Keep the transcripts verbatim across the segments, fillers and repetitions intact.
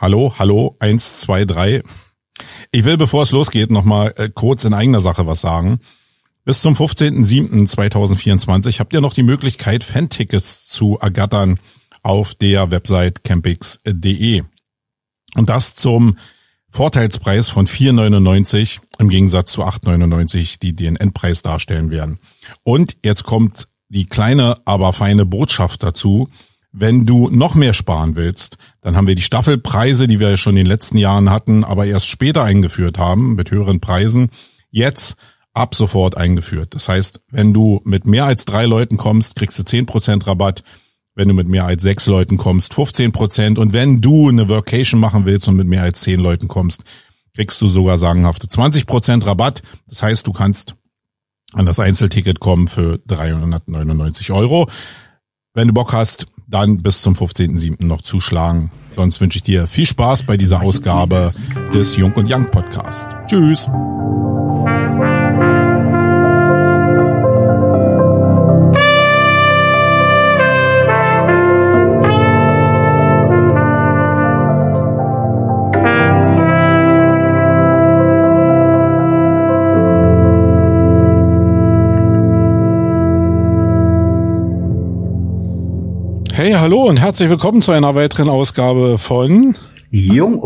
Hallo, hallo, eins, zwei, drei. Ich will, bevor es losgeht, nochmal äh, kurz in eigener Sache was sagen. Bis zum fünfzehnten siebten zweitausendvierundzwanzig habt ihr noch die Möglichkeit, Fan-Tickets zu ergattern auf der Website campix punkt de. Und das zum Vorteilspreis von vier neunundneunzig im Gegensatz zu acht neunundneunzig, die den Endpreis darstellen werden. Und jetzt kommt die kleine, aber feine Botschaft dazu. Wenn du noch mehr sparen willst, dann haben wir die Staffelpreise, die wir ja schon in den letzten Jahren hatten, aber erst später eingeführt haben, mit höheren Preisen, jetzt ab sofort eingeführt. Das heißt, wenn du mit mehr als drei Leuten kommst, kriegst du zehn Prozent Rabatt. Wenn du mit mehr als sechs Leuten kommst, fünfzehn Prozent. Und wenn du eine Workation machen willst und mit mehr als zehn Leuten kommst, kriegst du sogar sagenhafte zwanzig Prozent Rabatt. Das heißt, du kannst an das Einzelticket kommen für dreihundertneunundneunzig Euro. Wenn du Bock hast, dann bis zum fünfzehnten siebten noch zuschlagen. Sonst wünsche ich dir viel Spaß bei dieser Ausgabe des Jung und Young Podcast. Tschüss. Hey, hallo und herzlich willkommen zu einer weiteren Ausgabe von Jung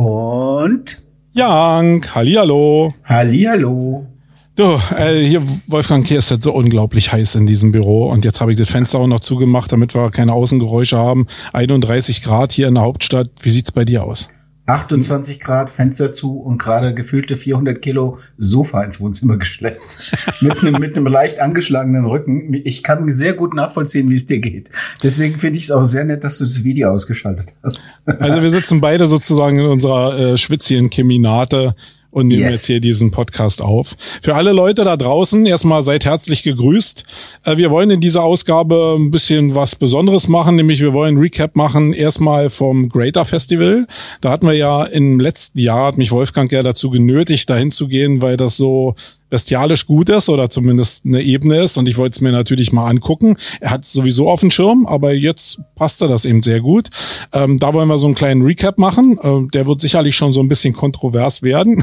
und Young. Hallihallo. Hallihallo. Du, äh, hier, Wolfgang, hier ist das so unglaublich heiß in diesem Büro und jetzt habe ich das Fenster auch noch zugemacht, damit wir keine Außengeräusche haben. einunddreißig Grad hier in der Hauptstadt. Wie sieht's bei dir aus? achtundzwanzig Grad, Fenster zu und gerade gefühlte vierhundert Kilo Sofa ins Wohnzimmer geschleppt. mit einem mit einem leicht angeschlagenen Rücken. Ich kann sehr gut nachvollziehen, wie es dir geht. Deswegen finde ich es auch sehr nett, dass du das Video ausgeschaltet hast. Also wir sitzen beide sozusagen in unserer äh, schwitzigen Keminate und nehmen yes. jetzt hier diesen Podcast auf. Für alle Leute da draußen erstmal seid herzlich gegrüßt. Wir wollen in dieser Ausgabe ein bisschen was Besonderes machen, nämlich wir wollen ein Recap machen erstmal vom Greater Festival. Da hatten wir ja im letzten Jahr, hat mich Wolfgang ja dazu genötigt, dahin zu gehen, weil das so bestialisch gut ist oder zumindest eine Ebene ist und ich wollte es mir natürlich mal angucken. Er hat es sowieso auf dem Schirm, aber jetzt passte das eben sehr gut. Ähm, da wollen wir so einen kleinen Recap machen. Ähm, der wird sicherlich schon so ein bisschen kontrovers werden.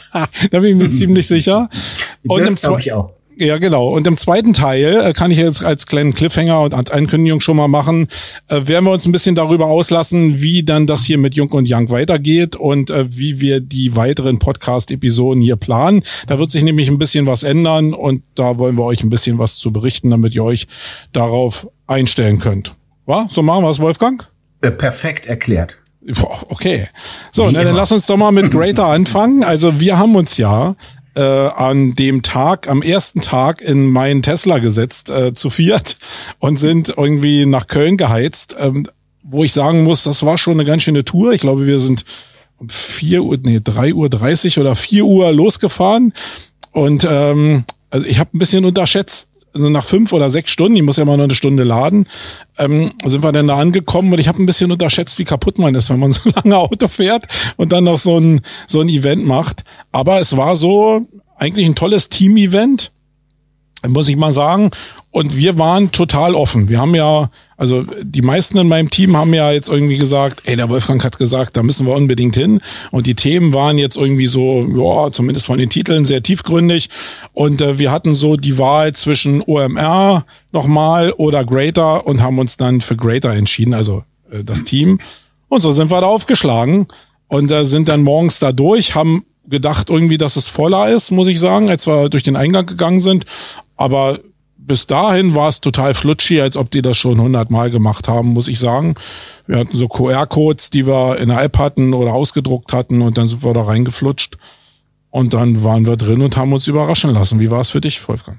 Da bin ich mir ziemlich sicher. Und das glaube ich auch. Ja, genau. Und im zweiten Teil äh, kann ich jetzt als kleinen Cliffhanger und als Ankündigung schon mal machen, äh, werden wir uns ein bisschen darüber auslassen, wie dann das hier mit Jung und Young weitergeht und äh, wie wir die weiteren Podcast-Episoden hier planen. Da wird sich nämlich ein bisschen was ändern und da wollen wir euch ein bisschen was zu berichten, damit ihr euch darauf einstellen könnt. Wa? So machen wir es, Wolfgang? Äh, perfekt erklärt. Okay. So, ne, dann lass uns doch mal mit Greater anfangen. Also wir haben uns ja Äh, an dem Tag, am ersten Tag in meinen Tesla gesetzt, äh, zu viert und sind irgendwie nach Köln geheizt, ähm, wo ich sagen muss, das war schon eine ganz schöne Tour. Ich glaube, wir sind um vier Uhr, nee, drei Uhr dreißig oder vier Uhr losgefahren und ähm, also ich habe ein bisschen unterschätzt, also nach fünf oder sechs Stunden, ich muss ja mal noch eine Stunde laden, ähm, sind wir dann da angekommen und ich habe ein bisschen unterschätzt, wie kaputt man ist, wenn man so lange Auto fährt und dann noch so ein so ein Event macht. Aber es war so eigentlich ein tolles Team-Event, muss ich mal sagen. Und wir waren total offen. Wir haben ja, also die meisten in meinem Team haben ja jetzt irgendwie gesagt, ey, der Wolfgang hat gesagt, da müssen wir unbedingt hin. Und die Themen waren jetzt irgendwie so, ja, zumindest von den Titeln sehr tiefgründig. Und äh, wir hatten so die Wahl zwischen O M R nochmal oder Greater und haben uns dann für Greater entschieden, also äh, das Team. Und so sind wir da aufgeschlagen und äh, sind dann morgens da durch, haben gedacht irgendwie, dass es voller ist, muss ich sagen, als wir durch den Eingang gegangen sind. Aber bis dahin war es total flutschi, als ob die das schon hundertmal gemacht haben, muss ich sagen. Wir hatten so Q R-Codes, die wir in der App hatten oder ausgedruckt hatten und dann sind wir da reingeflutscht. Und dann waren wir drin und haben uns überraschen lassen. Wie war es für dich, Wolfgang?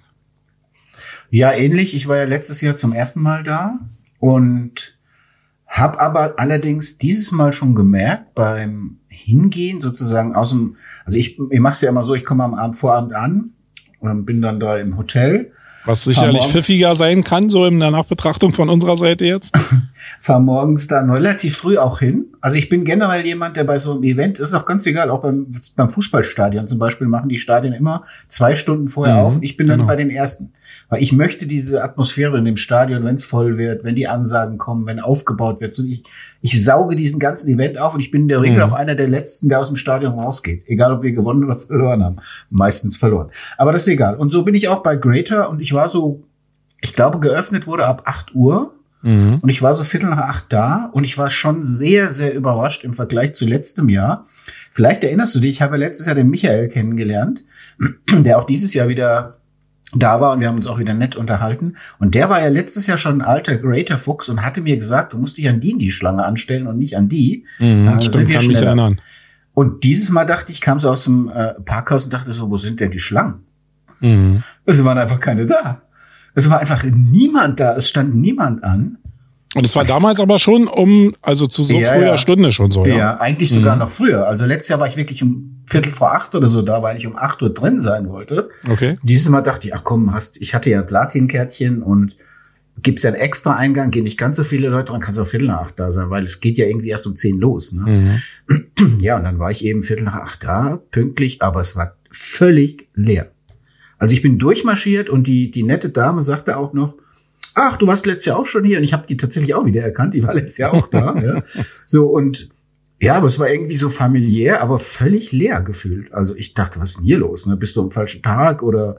Ja, ähnlich. Ich war ja letztes Jahr zum ersten Mal da und habe aber allerdings dieses Mal schon gemerkt, beim Hingehen sozusagen aus dem, also ich, ich mache es ja immer so, ich komme am Abend, Vorabend an und bin dann da im Hotel. Was sicherlich pfiffiger sein kann, so in der Nachbetrachtung von unserer Seite jetzt. Fahr morgens dann relativ früh auch hin, Also ich bin generell jemand, der bei so einem Event, ist auch ganz egal, auch beim, beim Fußballstadion zum Beispiel, machen die Stadien immer zwei Stunden vorher mhm, auf und ich bin dann genau. bei den Ersten. Weil ich möchte diese Atmosphäre in dem Stadion, wenn es voll wird, wenn die Ansagen kommen, wenn aufgebaut wird. So ich, ich sauge diesen ganzen Event auf und ich bin in der Regel mhm. auch einer der Letzten, der aus dem Stadion rausgeht. Egal, ob wir gewonnen oder verloren haben. Meistens verloren. Aber das ist egal. Und so bin ich auch bei Greater und ich war so, ich glaube, geöffnet wurde ab acht Uhr. Mhm. Und ich war so Viertel nach acht da und ich war schon sehr, sehr überrascht im Vergleich zu letztem Jahr. Vielleicht erinnerst du dich, ich habe letztes Jahr den Michael kennengelernt, der auch dieses Jahr wieder da war und wir haben uns auch wieder nett unterhalten. Und der war ja letztes Jahr schon ein alter Greater-Fuchs und hatte mir gesagt, du musst dich an die in die Schlange anstellen und nicht an die. Mhm, da stimmt, sind wir kann mich erinnern. Und dieses Mal dachte ich, kam so aus dem äh, Parkhaus und dachte so, wo sind denn die Schlangen? Mhm. Es waren einfach keine da. Es war einfach niemand da, es stand niemand an. Und es war damals aber schon um, also zu so ja, früher ja. Stunde schon so, ja? Ja, eigentlich sogar mhm. noch früher. Also letztes Jahr war ich wirklich um Viertel vor acht oder so da, weil ich um acht Uhr drin sein wollte. Okay. Dieses Mal dachte ich, ach komm, hast, ich hatte ja ein Platinkärtchen und gibt's ja einen extra Eingang, gehen nicht ganz so viele Leute, dann kannst du auch Viertel nach acht da sein, weil es geht ja irgendwie erst um zehn los, ne? Mhm. Ja, und dann war ich eben Viertel nach acht da, pünktlich, aber es war völlig leer. Also ich bin durchmarschiert und die, die nette Dame sagte auch noch, ach, du warst letztes Jahr auch schon hier und ich habe die tatsächlich auch wieder erkannt, die war letztes Jahr auch da. Ja. So und ja, aber es war irgendwie so familiär, aber völlig leer gefühlt. Also ich dachte, was ist denn hier los? Ne? Bist du am falschen Tag oder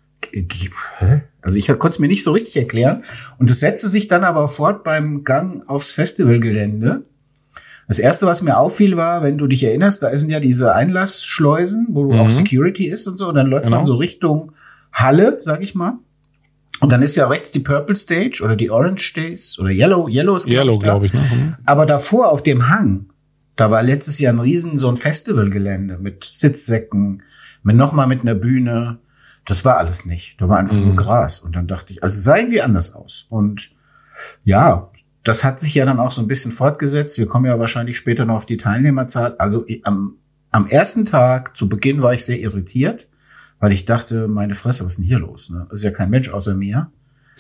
hä? Also ich konnte es mir nicht so richtig erklären. Und es setzte sich dann aber fort beim Gang aufs Festivalgelände. Das erste, was mir auffiel, war, wenn du dich erinnerst, da sind ja diese Einlassschleusen, wo mhm. auch Security ist und so. Und dann läuft genau. man so Richtung Halle, sag ich mal. Und dann ist ja rechts die Purple Stage oder die Orange Stage oder Yellow. Yellow ist Yellow, glaube ich. Ne? Mhm. Aber davor auf dem Hang, da war letztes Jahr ein riesen so ein Festivalgelände mit Sitzsäcken, mit nochmal mit einer Bühne. Das war alles nicht. Da war einfach mhm. nur Gras. Und dann dachte ich, also es sah irgendwie anders aus. Und ja, das hat sich ja dann auch so ein bisschen fortgesetzt. Wir kommen ja wahrscheinlich später noch auf die Teilnehmerzahl. Also am, am ersten Tag zu Beginn war ich sehr irritiert, weil ich dachte, meine Fresse, was ist denn hier los? Ne? Das ist ja kein Mensch außer mir.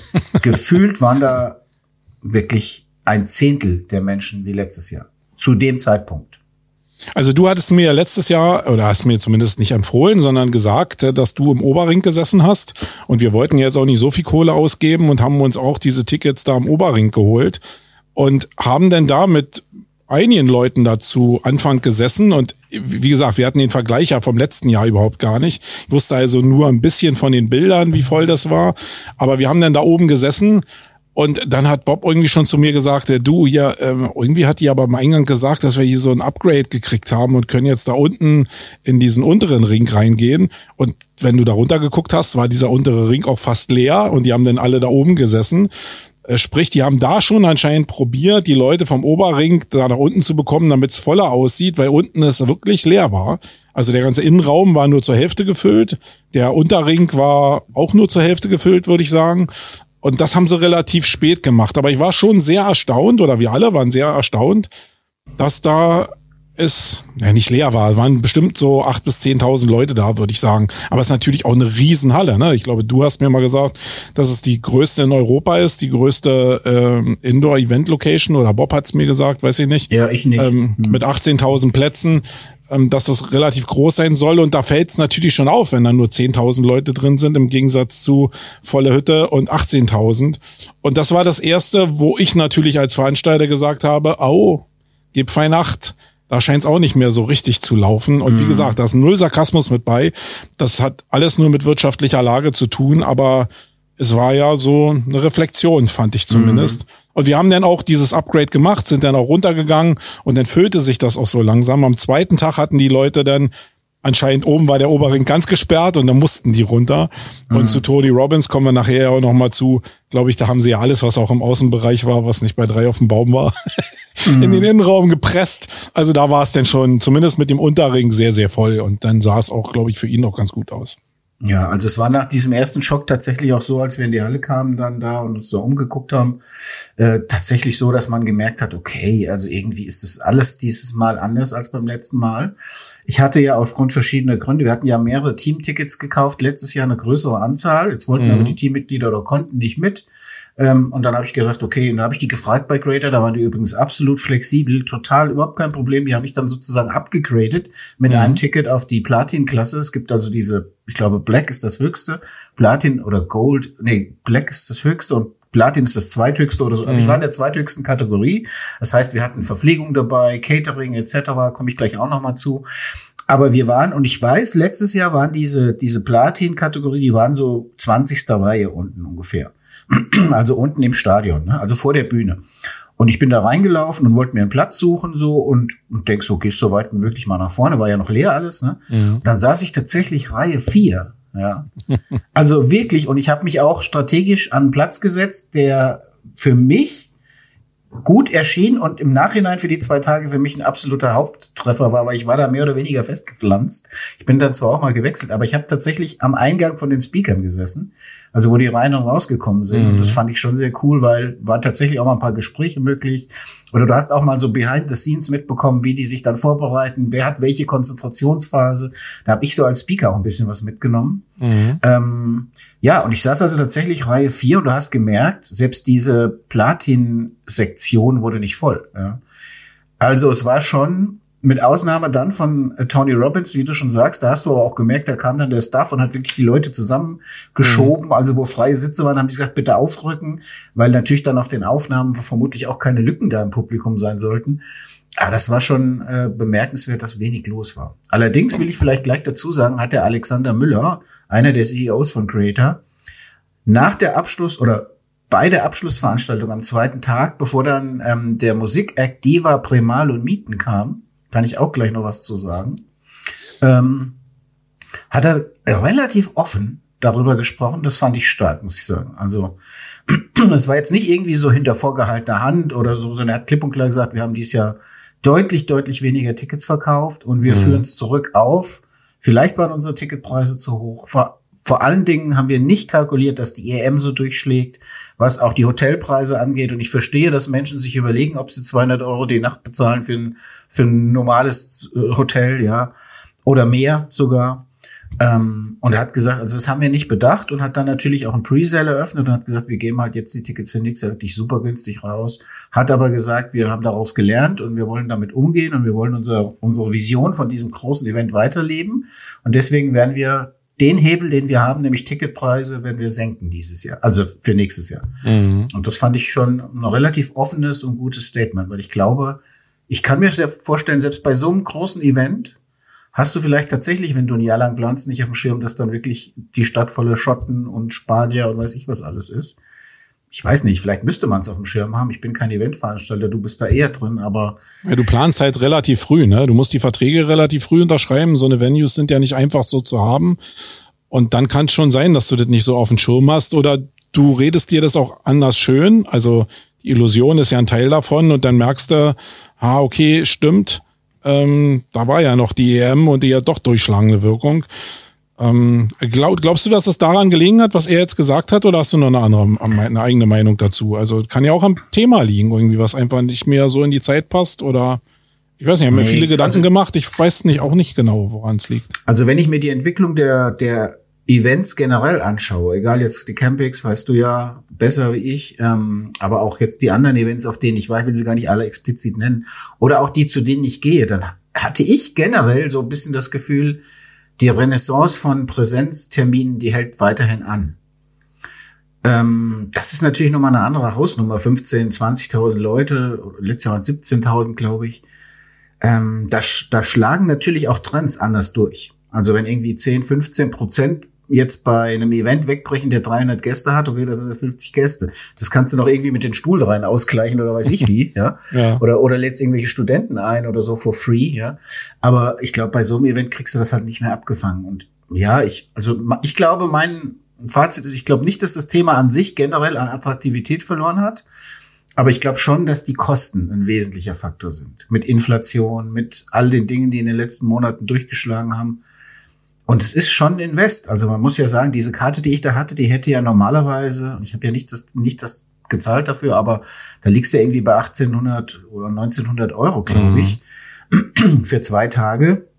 Gefühlt waren da wirklich ein Zehntel der Menschen wie letztes Jahr. Zu dem Zeitpunkt. Also du hattest mir ja letztes Jahr, oder hast mir zumindest nicht empfohlen, sondern gesagt, dass du im Oberring gesessen hast. Und wir wollten jetzt auch nicht so viel Kohle ausgeben und haben uns auch diese Tickets da im Oberring geholt. Und haben dann da mit einigen Leuten dazu Anfang gesessen. Und wie gesagt, wir hatten den Vergleich ja vom letzten Jahr überhaupt gar nicht. Ich wusste also nur ein bisschen von den Bildern, wie voll das war. Aber wir haben dann da oben gesessen. Und dann hat Bob irgendwie schon zu mir gesagt, du, ja, ähm, irgendwie hat die aber am Eingang gesagt, dass wir hier so ein Upgrade gekriegt haben und können jetzt da unten in diesen unteren Ring reingehen. Und wenn du da runter geguckt hast, war dieser untere Ring auch fast leer und die haben dann alle da oben gesessen. Äh, sprich, die haben da schon anscheinend probiert, die Leute vom Oberring da nach unten zu bekommen, damit es voller aussieht, weil unten es wirklich leer war. Also der ganze Innenraum war nur zur Hälfte gefüllt. Der Unterring war auch nur zur Hälfte gefüllt, würde ich sagen. Und das haben sie relativ spät gemacht. Aber ich war schon sehr erstaunt, oder wir alle waren sehr erstaunt, dass da es ja, nicht leer war. Es waren bestimmt so acht bis zehntausend Leute da, würde ich sagen. Aber es ist natürlich auch eine Riesenhalle. Ne? Ich glaube, du hast mir mal gesagt, dass es die größte in Europa ist, die größte ähm, Indoor-Event-Location. Oder Bob hat's mir gesagt, weiß ich nicht. Ja, ich nicht. Ähm, hm. Mit achtzehntausend Plätzen. Dass das relativ groß sein soll. Und da fällt es natürlich schon auf, wenn da nur zehntausend Leute drin sind, im Gegensatz zu volle Hütte und achtzehntausend. Und das war das Erste, wo ich natürlich als Veranstalter gesagt habe, au, gib fein Acht. Da scheint es auch nicht mehr so richtig zu laufen. Und mhm. wie gesagt, da ist null Sarkasmus mit bei. Das hat alles nur mit wirtschaftlicher Lage zu tun, aber es war ja so eine Reflexion, fand ich zumindest. Mhm. Und wir haben dann auch dieses Upgrade gemacht, sind dann auch runtergegangen und dann füllte sich das auch so langsam. Am zweiten Tag hatten die Leute dann, anscheinend oben war der Oberring ganz gesperrt und dann mussten die runter. Mhm. Und zu Tony Robbins kommen wir nachher auch nochmal zu, glaube ich, da haben sie ja alles, was auch im Außenbereich war, was nicht bei drei auf dem Baum war, mhm. in den Innenraum gepresst. Also da war es dann schon, zumindest mit dem Unterring, sehr, sehr voll. Und dann sah es auch, glaube ich, für ihn auch ganz gut aus. Ja, also es war nach diesem ersten Schock tatsächlich auch so, als wir in die Halle kamen dann da und uns so umgeguckt haben, äh, tatsächlich so, dass man gemerkt hat, okay, also irgendwie ist das alles dieses Mal anders als beim letzten Mal. Ich hatte ja aufgrund verschiedener Gründe, wir hatten ja mehrere Teamtickets gekauft, letztes Jahr eine größere Anzahl, jetzt wollten mhm. aber die Teammitglieder oder konnten nicht mit. Ähm, und dann habe ich gedacht, okay, und dann habe ich die gefragt bei Greater, da waren die übrigens absolut flexibel, total überhaupt kein Problem. Die habe ich dann sozusagen abgegradet mit mhm. einem Ticket auf die Platin-Klasse. Es gibt also diese, ich glaube, Black ist das höchste, Platin oder Gold, nee, Black ist das höchste und Platin ist das zweithöchste oder so. Also mhm. ich war in der zweithöchsten Kategorie. Das heißt, wir hatten Verpflegung dabei, Catering et cetera. Komme ich gleich auch noch mal zu. Aber wir waren, und ich weiß, letztes Jahr waren diese diese Platin-Kategorie, die waren so zwanzigste Reihe unten ungefähr. Also unten im Stadion, ne? Also vor der Bühne. Und ich bin da reingelaufen und wollte mir einen Platz suchen so und, und denk so, gehst so weit wie möglich mal nach vorne. War ja noch leer alles, ne? Mhm. Und dann saß ich tatsächlich Reihe vier. Ja, also wirklich. Und ich habe mich auch strategisch an einen Platz gesetzt, der für mich gut erschien und im Nachhinein für die zwei Tage für mich ein absoluter Haupttreffer war, weil ich war da mehr oder weniger festgepflanzt. Ich bin dann zwar auch mal gewechselt, aber ich habe tatsächlich am Eingang von den Speakern gesessen, also wo die rein und rausgekommen sind. Mhm. Und das fand ich schon sehr cool, weil war tatsächlich auch mal ein paar Gespräche möglich. Oder du hast auch mal so behind the scenes mitbekommen, wie die sich dann vorbereiten, wer hat welche Konzentrationsphase. Da habe ich so als Speaker auch ein bisschen was mitgenommen. Mhm. Ähm, ja, und ich saß also tatsächlich Reihe vier und du hast gemerkt, selbst diese Platin-Sektion wurde nicht voll. Ja. Also es war schon, mit Ausnahme dann von äh, Tony Robbins, wie du schon sagst, da hast du aber auch gemerkt, da kam dann der Staff und hat wirklich die Leute zusammengeschoben. Mhm. Also wo freie Sitze waren, haben die gesagt, bitte aufrücken, weil natürlich dann auf den Aufnahmen vermutlich auch keine Lücken da im Publikum sein sollten. Aber das war schon äh, bemerkenswert, dass wenig los war. Allerdings will ich vielleicht gleich dazu sagen, hat der Alexander Müller, einer der C E Os von Greater, nach der Abschluss oder bei der Abschlussveranstaltung am zweiten Tag, bevor dann ähm, der Musikact Diva, Premal und Mieten kam, kann ich auch gleich noch was zu sagen, ähm, hat er relativ offen darüber gesprochen. Das fand ich stark, muss ich sagen. Also es war jetzt nicht irgendwie so hinter vorgehaltener Hand oder so, sondern er hat klipp und klar gesagt, wir haben dieses Jahr deutlich, deutlich weniger Tickets verkauft und wir mhm. führen es zurück auf. Vielleicht waren unsere Ticketpreise zu hoch. Vor, vor allen Dingen haben wir nicht kalkuliert, dass die E M so durchschlägt, was auch die Hotelpreise angeht. Und ich verstehe, dass Menschen sich überlegen, ob sie zweihundert Euro die Nacht bezahlen für ein, für ein normales Hotel, ja, oder mehr sogar. Ähm, und er hat gesagt, also das haben wir nicht bedacht und hat dann natürlich auch ein Presale eröffnet und hat gesagt, wir geben halt jetzt die Tickets für nichts, wirklich super günstig raus. Hat aber gesagt, wir haben daraus gelernt und wir wollen damit umgehen und wir wollen unser, unsere Vision von diesem großen Event weiterleben. Und deswegen werden wir den Hebel, den wir haben, nämlich Ticketpreise, werden wir senken dieses Jahr, also für nächstes Jahr. Mhm. Und das fand ich schon ein relativ offenes und gutes Statement, weil ich glaube, ich kann mir sehr vorstellen, selbst bei so einem großen Event hast du vielleicht tatsächlich, wenn du ein Jahr lang planst, nicht auf dem Schirm, dass dann wirklich die Stadt voller Schotten und Spanier und weiß ich was alles ist. Ich weiß nicht, vielleicht müsste man es auf dem Schirm haben. Ich bin kein Eventveranstalter, du bist da eher drin, aber... Ja, du planst halt relativ früh, ne? Du musst die Verträge relativ früh unterschreiben. So eine Venues sind ja nicht einfach so zu haben. Und dann kann es schon sein, dass du das nicht so auf dem Schirm hast oder du redest dir das auch anders schön. Also die Illusion ist ja ein Teil davon und dann merkst du, ah, okay, stimmt, ähm, da war ja noch die E M und die ja doch durchschlagende Wirkung. Ähm, glaub, glaubst du, dass das daran gelegen hat, was er jetzt gesagt hat, oder hast du noch eine andere, eine eigene Meinung dazu? Also kann ja auch am Thema liegen, irgendwie, was einfach nicht mehr so in die Zeit passt, oder ich weiß nicht, ich habe mir nee, viele Gedanken also, gemacht, ich weiß nicht auch nicht genau, woran es liegt. Also wenn ich mir die Entwicklung der der Events generell anschaue, egal jetzt die Campings, weißt du ja besser wie ich, ähm, aber auch jetzt die anderen Events, auf denen ich war, ich will sie gar nicht alle explizit nennen, oder auch die, zu denen ich gehe, dann hatte ich generell so ein bisschen das Gefühl, die Renaissance von Präsenzterminen, die hält weiterhin an. Ähm, das ist natürlich nochmal eine andere Hausnummer, fünfzehntausend, zwanzigtausend Leute, letztes Jahr waren es siebzehntausend, glaube ich. Ähm, da, da schlagen natürlich auch Trends anders durch. Also wenn irgendwie zehn, fünfzehn Prozent jetzt bei einem Event wegbrechen, der dreihundert Gäste hat, okay, das sind fünfzig Gäste. Das kannst du noch irgendwie mit den Stuhlreihen ausgleichen oder weiß ich wie, ja. ja. Oder, oder lädst irgendwelche Studenten ein oder so for free, ja. Aber ich glaube, bei so einem Event kriegst du das halt nicht mehr abgefangen. Und ja, ich, also, ich glaube, mein Fazit ist, ich glaube nicht, dass das Thema an sich generell an Attraktivität verloren hat. Aber ich glaube schon, dass die Kosten ein wesentlicher Faktor sind. Mit Inflation, mit all den Dingen, die in den letzten Monaten durchgeschlagen haben. Und es ist schon ein Invest. Also man muss ja sagen, diese Karte, die ich da hatte, die hätte ja normalerweise, ich habe ja nicht das nicht das gezahlt dafür, aber da liegst du ja irgendwie bei achtzehnhundert oder neunzehnhundert Euro, glaube ich, mhm. für zwei Tage.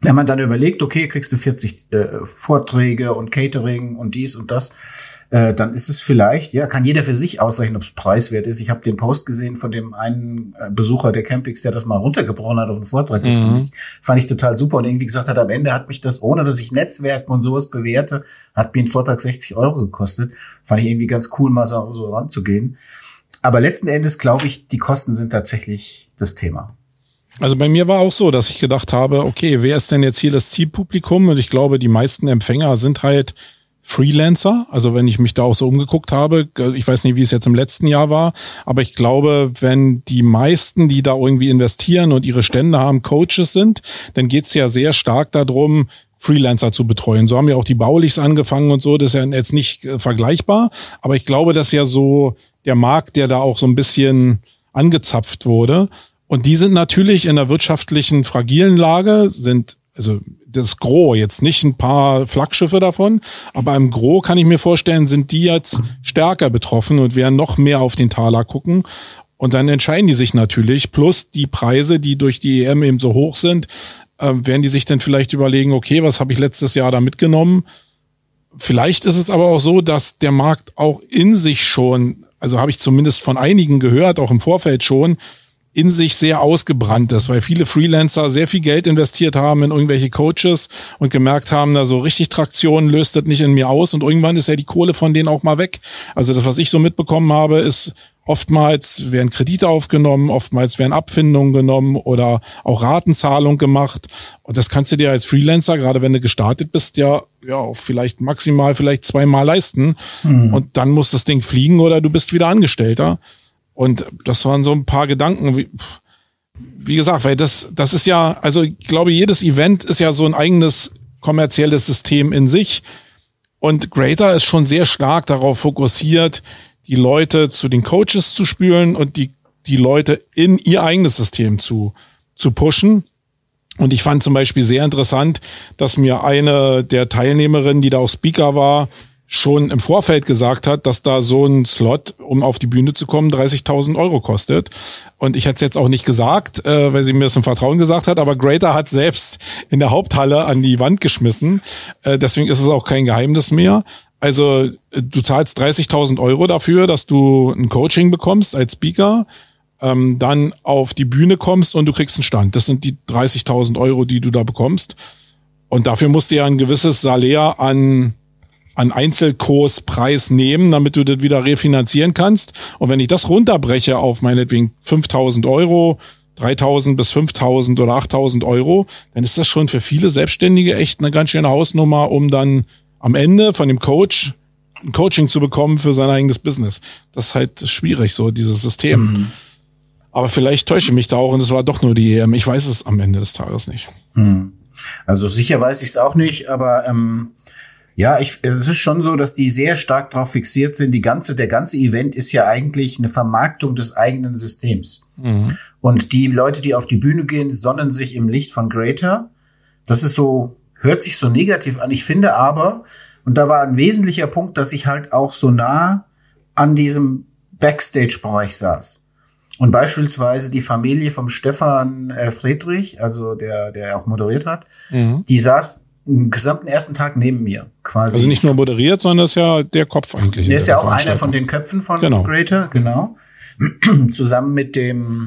Wenn man dann überlegt, okay, kriegst du vierzig äh, Vorträge und Catering und dies und das, äh, dann ist es vielleicht, ja, kann jeder für sich ausrechnen, ob es preiswert ist. Ich habe den Post gesehen von dem einen äh, Besucher der Campix, der das mal runtergebrochen hat auf einen Vortrag. Das mhm. fand, ich, fand ich total super. Und irgendwie gesagt hat, am Ende hat mich das, ohne dass ich Netzwerken und sowas bewerte, hat mir ein Vortrag sechzig Euro gekostet. Fand ich irgendwie ganz cool, mal so, so ranzugehen. Aber letzten Endes glaube ich, die Kosten sind tatsächlich das Thema. Also bei mir war auch so, dass ich gedacht habe, okay, wer ist denn jetzt hier das Zielpublikum? Und ich glaube, die meisten Empfänger sind halt Freelancer. Also wenn ich mich da auch so umgeguckt habe, ich weiß nicht, wie es jetzt im letzten Jahr war, aber ich glaube, wenn die meisten, die da irgendwie investieren und ihre Stände haben, Coaches sind, dann geht's ja sehr stark darum, Freelancer zu betreuen. So haben ja auch die Baulichs angefangen und so. Das ist ja jetzt nicht äh, vergleichbar, aber ich glaube, das ist ja so der Markt, der da auch so ein bisschen angezapft wurde. Und die sind natürlich in einer wirtschaftlichen fragilen Lage, sind, also das Gros, jetzt nicht ein paar Flaggschiffe davon, aber im Gros kann ich mir vorstellen, sind die jetzt stärker betroffen und werden noch mehr auf den Taler gucken. Und dann entscheiden die sich natürlich, plus die Preise, die durch die E M eben so hoch sind, äh, werden die sich dann vielleicht überlegen, okay, was habe ich letztes Jahr da mitgenommen? Vielleicht ist es aber auch so, dass der Markt auch in sich schon, also habe ich zumindest von einigen gehört, auch im Vorfeld schon, in sich sehr ausgebrannt ist, weil viele Freelancer sehr viel Geld investiert haben in irgendwelche Coaches und gemerkt haben, na so richtig Traktion löst das nicht in mir aus und irgendwann ist ja die Kohle von denen auch mal weg. Also das, was ich so mitbekommen habe, ist oftmals werden Kredite aufgenommen, oftmals werden Abfindungen genommen oder auch Ratenzahlung gemacht und das kannst du dir als Freelancer, gerade wenn du gestartet bist, ja ja vielleicht maximal vielleicht zweimal leisten mhm. und dann muss das Ding fliegen oder du bist wieder Angestellter. Und das waren so ein paar Gedanken, wie, wie gesagt, weil das, das ist ja, also ich glaube, jedes Event ist ja so ein eigenes kommerzielles System in sich. Und Greater ist schon sehr stark darauf fokussiert, die Leute zu den Coaches zu spülen und die, die Leute in ihr eigenes System zu, zu pushen. Und ich fand zum Beispiel sehr interessant, dass mir eine der Teilnehmerinnen, die da auch Speaker war, schon im Vorfeld gesagt hat, dass da so ein Slot, um auf die Bühne zu kommen, dreißigtausend Euro kostet. Und ich hätte es jetzt auch nicht gesagt, äh, weil sie mir das im Vertrauen gesagt hat, aber Greater hat selbst in der Haupthalle an die Wand geschmissen. Äh, deswegen ist es auch kein Geheimnis mehr. Also du zahlst dreißigtausend Euro dafür, dass du ein Coaching bekommst als Speaker, ähm, dann auf die Bühne kommst und du kriegst einen Stand. Das sind die dreißigtausend Euro, die du da bekommst. Und dafür musst du ja ein gewisses Salär an an Einzelkurspreis nehmen, damit du das wieder refinanzieren kannst. Und wenn ich das runterbreche auf meinetwegen fünftausend Euro, dreitausend bis fünftausend oder achttausend Euro, dann ist das schon für viele Selbstständige echt eine ganz schöne Hausnummer, um dann am Ende von dem Coach ein Coaching zu bekommen für sein eigenes Business. Das ist halt schwierig, so dieses System. Mhm. Aber vielleicht täusche ich mich da auch und es war doch nur die E M. Ich weiß es am Ende des Tages nicht. Mhm. Also sicher weiß ich es auch nicht, aber ähm ja, ich, es ist schon so, dass die sehr stark darauf fixiert sind. Die ganze, der ganze Event ist ja eigentlich eine Vermarktung des eigenen Systems. Mhm. Und die Leute, die auf die Bühne gehen, sonnen sich im Licht von Greater. Das ist so, hört sich so negativ an. Ich finde aber, und da war ein wesentlicher Punkt, dass ich halt auch so nah an diesem Backstage-Bereich saß. Und beispielsweise die Familie vom Stefan äh, Friedrich, also der, der auch moderiert hat, mhm. die saß den gesamten ersten Tag neben mir, quasi. Also nicht nur moderiert, sondern ist ja der Kopf eigentlich. Der ist ja auch einer von den Köpfen von genau. Greater, genau. Zusammen mit dem,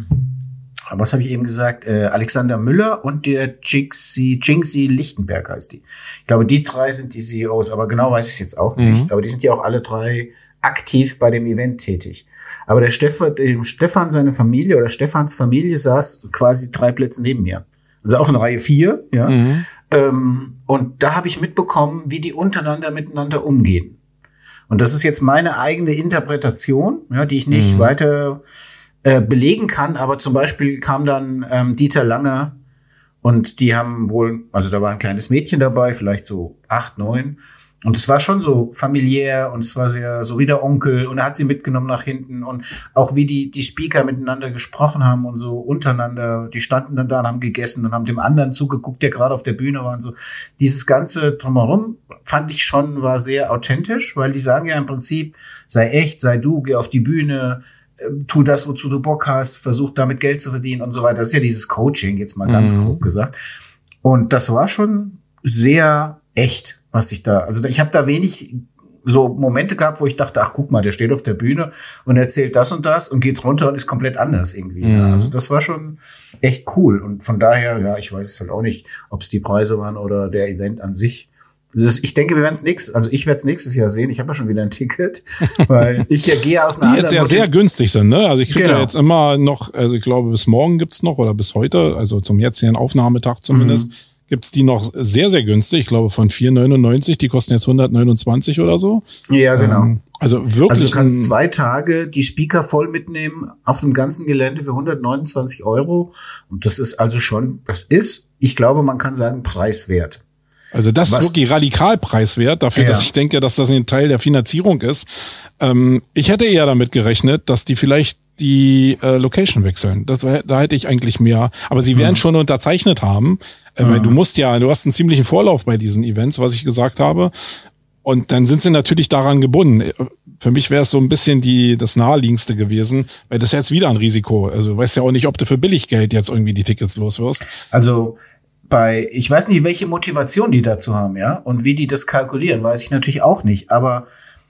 was habe ich eben gesagt, äh, Alexander Müller und der Jinxie, Jinxie Lichtenberg heißt die. Ich glaube, die drei sind die C E Os, aber genau weiß ich es jetzt auch nicht. Mhm. Aber die sind ja auch alle drei aktiv bei dem Event tätig. Aber der Stefan, der Stefan, seine Familie oder Stefans Familie saß quasi drei Plätze neben mir. Also auch in Reihe vier, ja. Mhm. Ähm, und da habe ich mitbekommen, wie die untereinander miteinander umgehen. Und das ist jetzt meine eigene Interpretation, ja, die ich nicht mhm. weiter äh, belegen kann. Aber zum Beispiel kam dann ähm, Dieter Lange und die haben wohl, also da war ein kleines Mädchen dabei, vielleicht so acht, neun. Und es war schon so familiär und es war sehr so wie der Onkel und er hat sie mitgenommen nach hinten und auch wie die die Speaker miteinander gesprochen haben und so untereinander, die standen dann da und haben gegessen und haben dem anderen zugeguckt, der gerade auf der Bühne war und so. Dieses ganze Drumherum fand ich schon, war sehr authentisch, weil die sagen ja im Prinzip, sei echt, sei du, geh auf die Bühne, äh, tu das, wozu du Bock hast, versuch damit Geld zu verdienen und so weiter. Das ist ja dieses Coaching, jetzt mal ganz mhm. grob gesagt. Und das war schon sehr echt, was ich da, also ich habe da wenig so Momente gehabt, wo ich dachte, ach guck mal, der steht auf der Bühne und erzählt das und das und geht runter und ist komplett anders irgendwie. Mhm. Ja. Also das war schon echt cool. Und von daher, ja, ich weiß es halt auch nicht, ob es die Preise waren oder der Event an sich. Das, ich denke, wir werden es nächstes, also ich werde es nächstes Jahr sehen. Ich habe ja schon wieder ein Ticket, weil ich ja gehe aus einer die jetzt ja sehr günstig sind, ne? Also ich kriege genau. ja jetzt immer noch, also ich glaube bis morgen gibt's noch oder bis heute, also zum jetzigen Aufnahmetag zumindest, mhm. gibt's die noch sehr, sehr günstig. Ich glaube von vier neunundneunzig, die kosten jetzt hundertneunundzwanzig oder so. Ja, genau. Ähm, also wirklich. Also du kannst zwei Tage die Speaker voll mitnehmen auf dem ganzen Gelände für hundertneunundzwanzig Euro. Und das ist also schon, das ist, ich glaube, man kann sagen, preiswert. Also das Was? ist wirklich radikal preiswert dafür, ja. dass ich denke, dass das ein Teil der Finanzierung ist. Ähm, ich hätte eher damit gerechnet, dass die vielleicht die äh, Location wechseln. Das, da hätte ich eigentlich mehr. Aber sie werden mhm. schon unterzeichnet haben, äh, mhm. weil du musst ja, du hast einen ziemlichen Vorlauf bei diesen Events, was ich gesagt habe. Und dann sind sie natürlich daran gebunden. Für mich wäre es so ein bisschen die das naheliegendste gewesen, weil das ist jetzt wieder ein Risiko. Also du weißt ja auch nicht, ob du für Billiggeld jetzt irgendwie die Tickets los wirst. Also bei, ich weiß nicht, welche Motivation die dazu haben, ja, und wie die das kalkulieren, weiß ich natürlich auch nicht. Aber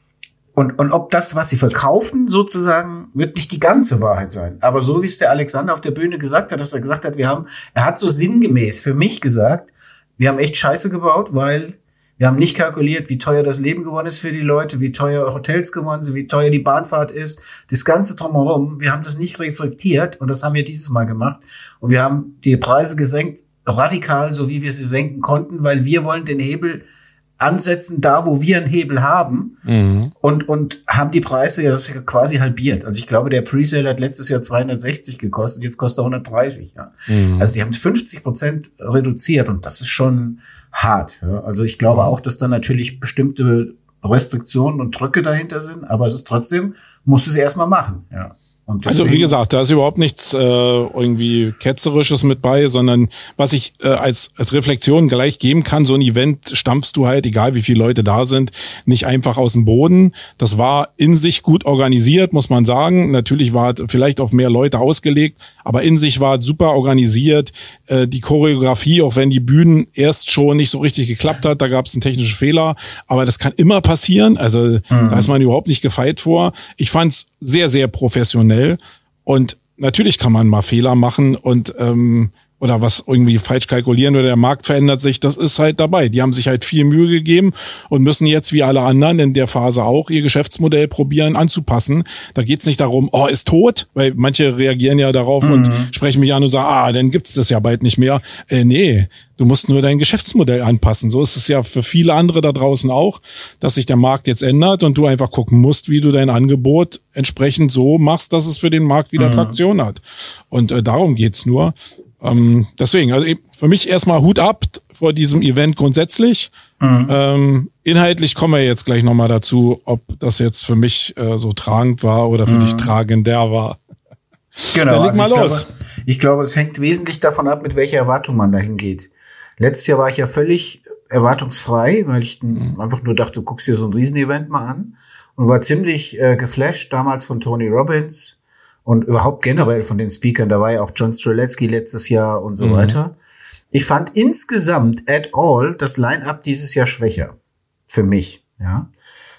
Und, und ob das, was sie verkaufen, sozusagen, wird nicht die ganze Wahrheit sein. Aber so wie es der Alexander auf der Bühne gesagt hat, dass er gesagt hat, wir haben, er hat so sinngemäß für mich gesagt, wir haben echt Scheiße gebaut, weil wir haben nicht kalkuliert, wie teuer das Leben geworden ist für die Leute, wie teuer Hotels geworden sind, wie teuer die Bahnfahrt ist, das Ganze drumherum. Wir haben das nicht reflektiert und das haben wir dieses Mal gemacht. Und wir haben die Preise gesenkt, radikal, so wie wir sie senken konnten, weil wir wollen den Hebel ansetzen, da wo wir einen Hebel haben, mhm. und und haben die Preise ja das quasi halbiert. Also ich glaube, der Presale hat letztes Jahr zweihundertsechzig gekostet, jetzt kostet er hundertdreißig. Ja. Mhm. Also sie haben fünfzig Prozent reduziert und das ist schon hart. Ja. Also ich glaube mhm. auch, dass da natürlich bestimmte Restriktionen und Drücke dahinter sind, aber es ist trotzdem, musst du es erstmal machen. Ja. Also wie gesagt, da ist überhaupt nichts äh, irgendwie Ketzerisches mit bei, sondern was ich äh, als als Reflexion gleich geben kann, so ein Event stampfst du halt, egal wie viele Leute da sind, nicht einfach aus dem Boden. Das war in sich gut organisiert, muss man sagen. Natürlich war es vielleicht auf mehr Leute ausgelegt, aber in sich war es super organisiert. Äh, die Choreografie, auch wenn die Bühnen erst schon nicht so richtig geklappt hat, da gab es einen technischen Fehler, aber das kann immer passieren. Also mhm. da ist man überhaupt nicht gefeit vor. Ich fand's sehr, sehr professionell. Und natürlich kann man mal Fehler machen und ähm, oder was irgendwie falsch kalkulieren oder der Markt verändert sich, das ist halt dabei. Die haben sich halt viel Mühe gegeben und müssen jetzt wie alle anderen in der Phase auch ihr Geschäftsmodell probieren anzupassen. Da geht's nicht darum, oh, ist tot, weil manche reagieren ja darauf mhm. und sprechen mich an und sagen, ah, dann gibt's das ja bald nicht mehr. Äh, nee, du musst nur dein Geschäftsmodell anpassen. So ist es ja für viele andere da draußen auch, dass sich der Markt jetzt ändert und du einfach gucken musst, wie du dein Angebot entsprechend so machst, dass es für den Markt wieder mhm. Traktion hat. Und äh, darum geht's nur. Ähm, deswegen, also eben für mich erstmal Hut ab vor diesem Event grundsätzlich. Mhm. Ähm, inhaltlich kommen wir jetzt gleich nochmal dazu, ob das jetzt für mich äh, so tragend war oder für mhm. dich tragender war. Genau. Dann leg mal also los. Ich glaube, ich glaube, es hängt wesentlich davon ab, mit welcher Erwartung man dahin geht. Letztes Jahr war ich ja völlig erwartungsfrei, weil ich mhm. einfach nur dachte, du guckst dir so ein Riesenevent mal an und war ziemlich äh, geflasht damals von Tony Robbins. Und überhaupt generell von den Speakern, da war ja auch John Streletzky letztes Jahr und so mhm. weiter. Ich fand insgesamt at all das Line-Up dieses Jahr schwächer. Für mich, ja.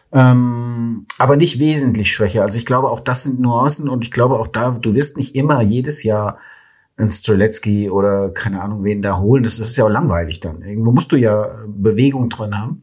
Ähm, aber nicht wesentlich schwächer. Also ich glaube, auch das sind Nuancen und ich glaube auch da, du wirst nicht immer jedes Jahr einen Streletzky oder keine Ahnung wen da holen. Das ist ja auch langweilig dann. Irgendwo musst du ja Bewegung drin haben.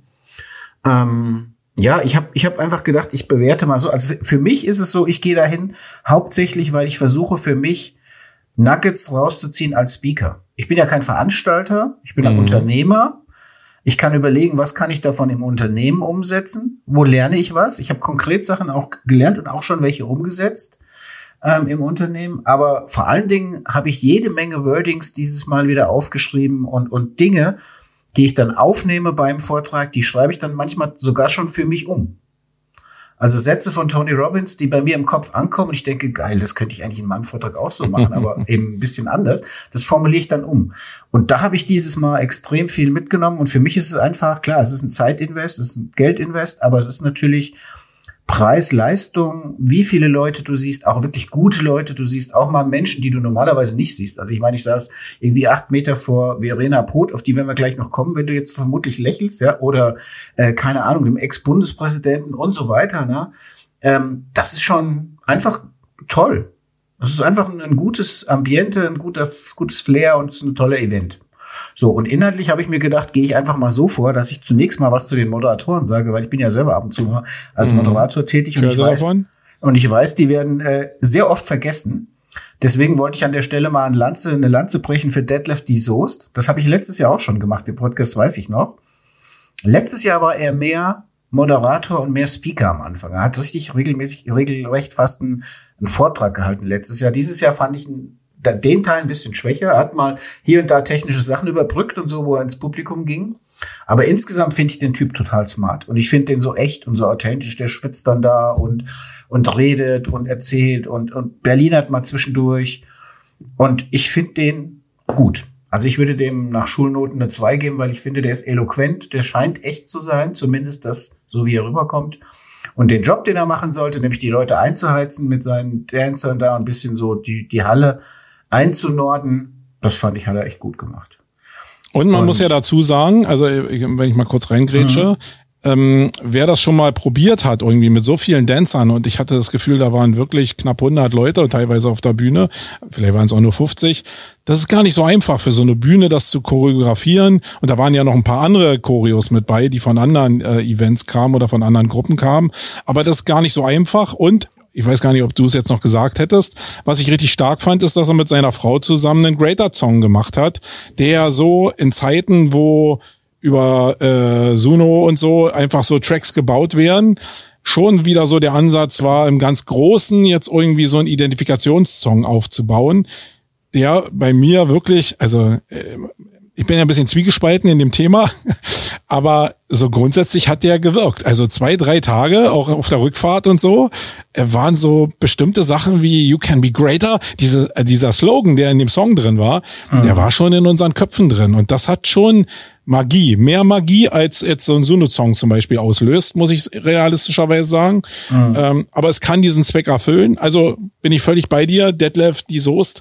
Ähm, Ja, ich habe ich hab einfach gedacht, ich bewerte mal so. Also für mich ist es so, ich gehe dahin hauptsächlich, weil ich versuche für mich Nuggets rauszuziehen als Speaker. Ich bin ja kein Veranstalter, ich bin ein mhm. Unternehmer. Ich kann überlegen, was kann ich davon im Unternehmen umsetzen? Wo lerne ich was? Ich habe konkret Sachen auch gelernt und auch schon welche umgesetzt ähm, im Unternehmen. Aber vor allen Dingen habe ich jede Menge Wordings dieses Mal wieder aufgeschrieben und und Dinge, die ich dann aufnehme beim Vortrag, die schreibe ich dann manchmal sogar schon für mich um. Also Sätze von Tony Robbins, die bei mir im Kopf ankommen und ich denke, geil, das könnte ich eigentlich in meinem Vortrag auch so machen, aber eben ein bisschen anders. Das formuliere ich dann um. Und da habe ich dieses Mal extrem viel mitgenommen und für mich ist es einfach, klar, es ist ein Zeitinvest, es ist ein Geldinvest, aber es ist natürlich Preis-Leistung, wie viele Leute du siehst, auch wirklich gute Leute, du siehst auch mal Menschen, die du normalerweise nicht siehst. Also ich meine, ich saß irgendwie acht Meter vor Verena Poth, auf die werden wir gleich noch kommen, wenn du jetzt vermutlich lächelst, ja, oder äh, keine Ahnung, dem Ex-Bundespräsidenten und so weiter. Ne? Ähm, das ist schon einfach toll. Das ist einfach ein, ein gutes Ambiente, ein guter, gutes Flair und es ist ein toller Event. So, und inhaltlich habe ich mir gedacht, gehe ich einfach mal so vor, dass ich zunächst mal was zu den Moderatoren sage, weil ich bin ja selber ab und zu mal als Moderator tätig und ich weiß, und ich weiß, die werden äh, sehr oft vergessen. Deswegen wollte ich an der Stelle mal eine Lanze, eine Lanze brechen für Detlef die Soest. Das habe ich letztes Jahr auch schon gemacht, den Podcast weiß ich noch. Letztes Jahr war er mehr Moderator und mehr Speaker am Anfang. Er hat richtig regelmäßig, regelrecht fast einen, einen Vortrag gehalten letztes Jahr. Dieses Jahr fand ich ihn den Teil ein bisschen schwächer. Er hat mal hier und da technische Sachen überbrückt und so, wo er ins Publikum ging. Aber insgesamt finde ich den Typ total smart. Und ich finde den so echt und so authentisch. Der schwitzt dann da und, und redet und erzählt und, und Berlin hat mal zwischendurch. Und ich finde den gut. Also ich würde dem nach Schulnoten eine zwei geben, weil ich finde, der ist eloquent. Der scheint echt zu sein. Zumindest das, so wie er rüberkommt. Und den Job, den er machen sollte, nämlich die Leute einzuheizen mit seinen Dancern da, ein bisschen so die, die Halle einzunorden, das fand ich, hat er echt gut gemacht. Und man und, muss ja dazu sagen, also wenn ich mal kurz reingrätsche, mhm. ähm, wer das schon mal probiert hat, irgendwie mit so vielen Dancern, und ich hatte das Gefühl, da waren wirklich knapp hundert Leute, teilweise auf der Bühne, vielleicht waren es auch nur fünfzig, das ist gar nicht so einfach für so eine Bühne, das zu choreografieren. Und da waren ja noch ein paar andere Choreos mit bei, die von anderen äh, Events kamen oder von anderen Gruppen kamen. Aber das ist gar nicht so einfach. Und ich weiß gar nicht, ob du es jetzt noch gesagt hättest. Was ich richtig stark fand, ist, dass er mit seiner Frau zusammen einen Greater-Song gemacht hat, der so in Zeiten, wo über äh, Suno und so einfach so Tracks gebaut werden, schon wieder so der Ansatz war, im ganz Großen jetzt irgendwie so einen Identifikationssong aufzubauen, der bei mir wirklich, also äh, ich bin ja ein bisschen zwiegespalten in dem Thema, aber so grundsätzlich hat der gewirkt. Also zwei, drei Tage, auch auf der Rückfahrt und so, waren so bestimmte Sachen wie You Can Be Greater, diese, äh, dieser Slogan, der in dem Song drin war, mhm. der war schon in unseren Köpfen drin. Und das hat schon Magie, mehr Magie, als jetzt so ein Suno-Song zum Beispiel auslöst, muss ich realistischerweise sagen. Mhm. Ähm, aber es kann diesen Zweck erfüllen. Also bin ich völlig bei dir, Detlef die Soest.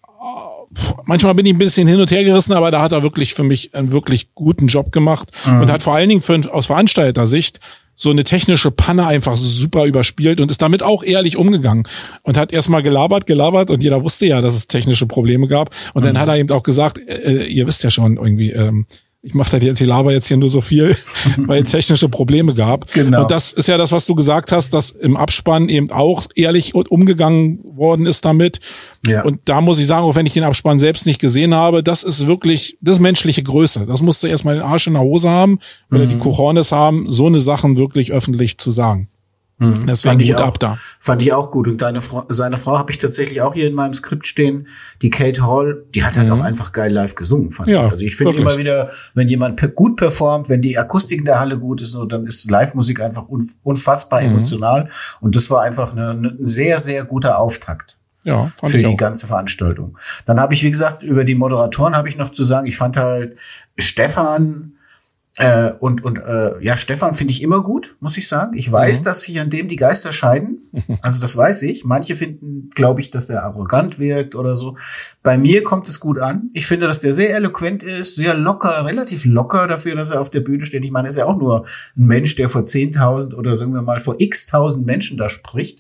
Manchmal bin ich ein bisschen hin und her gerissen, aber da hat er wirklich für mich einen wirklich guten Job gemacht mhm. und hat vor allen Dingen für, aus Veranstalter-Sicht so eine technische Panne einfach super überspielt und ist damit auch ehrlich umgegangen und hat erstmal gelabert, gelabert und jeder wusste ja, dass es technische Probleme gab und mhm. dann hat er eben auch gesagt, äh, ihr wisst ja schon irgendwie, ähm, ich mache da jetzt, ich laber jetzt hier nur so viel, weil es technische Probleme gab. Genau. Und das ist ja das, was du gesagt hast, dass im Abspann eben auch ehrlich umgegangen worden ist damit. Ja. Und da muss ich sagen, auch wenn ich den Abspann selbst nicht gesehen habe, das ist wirklich, das ist menschliche Größe. Das musst du erstmal den Arsch in der Hose haben oder mhm. die Cojones haben, so eine Sachen wirklich öffentlich zu sagen. Mhm. Deswegen gut ab da. Fand ich auch gut. Und deine Frau, seine Frau habe ich tatsächlich auch hier in meinem Skript stehen. Die Kate Hall, die hat halt mhm. auch einfach geil live gesungen, fand ja, ich. Also ich finde immer wieder, wenn jemand per- gut performt, wenn die Akustik in der Halle gut ist, so, dann ist Live-Musik einfach unfassbar mhm. emotional. Und das war einfach eine, eine, ein sehr, sehr guter Auftakt. Ja, fand für ich die auch. Ganze Veranstaltung. Dann habe ich, wie gesagt, über die Moderatoren habe ich noch zu sagen, ich fand halt Stefan Äh, und und äh, ja, Stefan finde ich immer gut, muss ich sagen. Ich weiß, mhm. dass sich an dem die Geister scheiden. Also das weiß ich. Manche finden, glaube ich, dass der arrogant wirkt oder so. Bei mir kommt es gut an. Ich finde, dass der sehr eloquent ist, sehr locker, relativ locker dafür, dass er auf der Bühne steht. Ich meine, er ist ja auch nur ein Mensch, der vor zehntausend oder sagen wir mal vor x-tausend Menschen da spricht.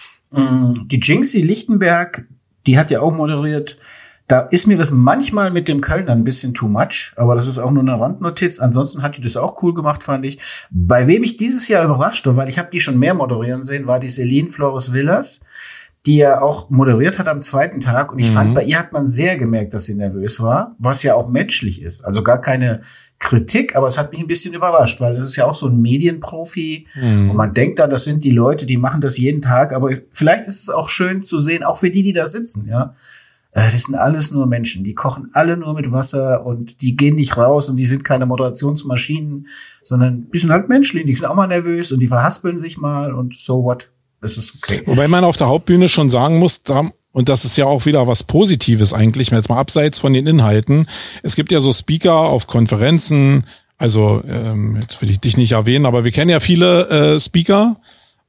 Mhm. Die Jinxie Lichtenberg, die hat ja auch moderiert. Da ist mir das manchmal mit dem Kölner ein bisschen too much, aber das ist auch nur eine Randnotiz. Ansonsten hat die das auch cool gemacht, fand ich. Bei wem ich dieses Jahr überrascht war, weil ich habe die schon mehr moderieren sehen, war die Celine Flores Villas, die ja auch moderiert hat am zweiten Tag. Und ich mhm. fand, bei ihr hat man sehr gemerkt, dass sie nervös war, was ja auch menschlich ist. Also gar keine Kritik, aber es hat mich ein bisschen überrascht, weil das ist ja auch so ein Medienprofi. Mhm. Und man denkt dann, das sind die Leute, die machen das jeden Tag. Aber vielleicht ist es auch schön zu sehen, auch für die, die da sitzen, ja. Das sind alles nur Menschen, die kochen alle nur mit Wasser und die gehen nicht raus und die sind keine Moderationsmaschinen, sondern die sind halt menschlich, die sind auch mal nervös und die verhaspeln sich mal und so what, das ist okay. Wobei man auf der Hauptbühne schon sagen muss, und das ist ja auch wieder was Positives eigentlich, jetzt mal abseits von den Inhalten, es gibt ja so Speaker auf Konferenzen, also ähm, jetzt will ich dich nicht erwähnen, aber wir kennen ja viele äh, Speaker,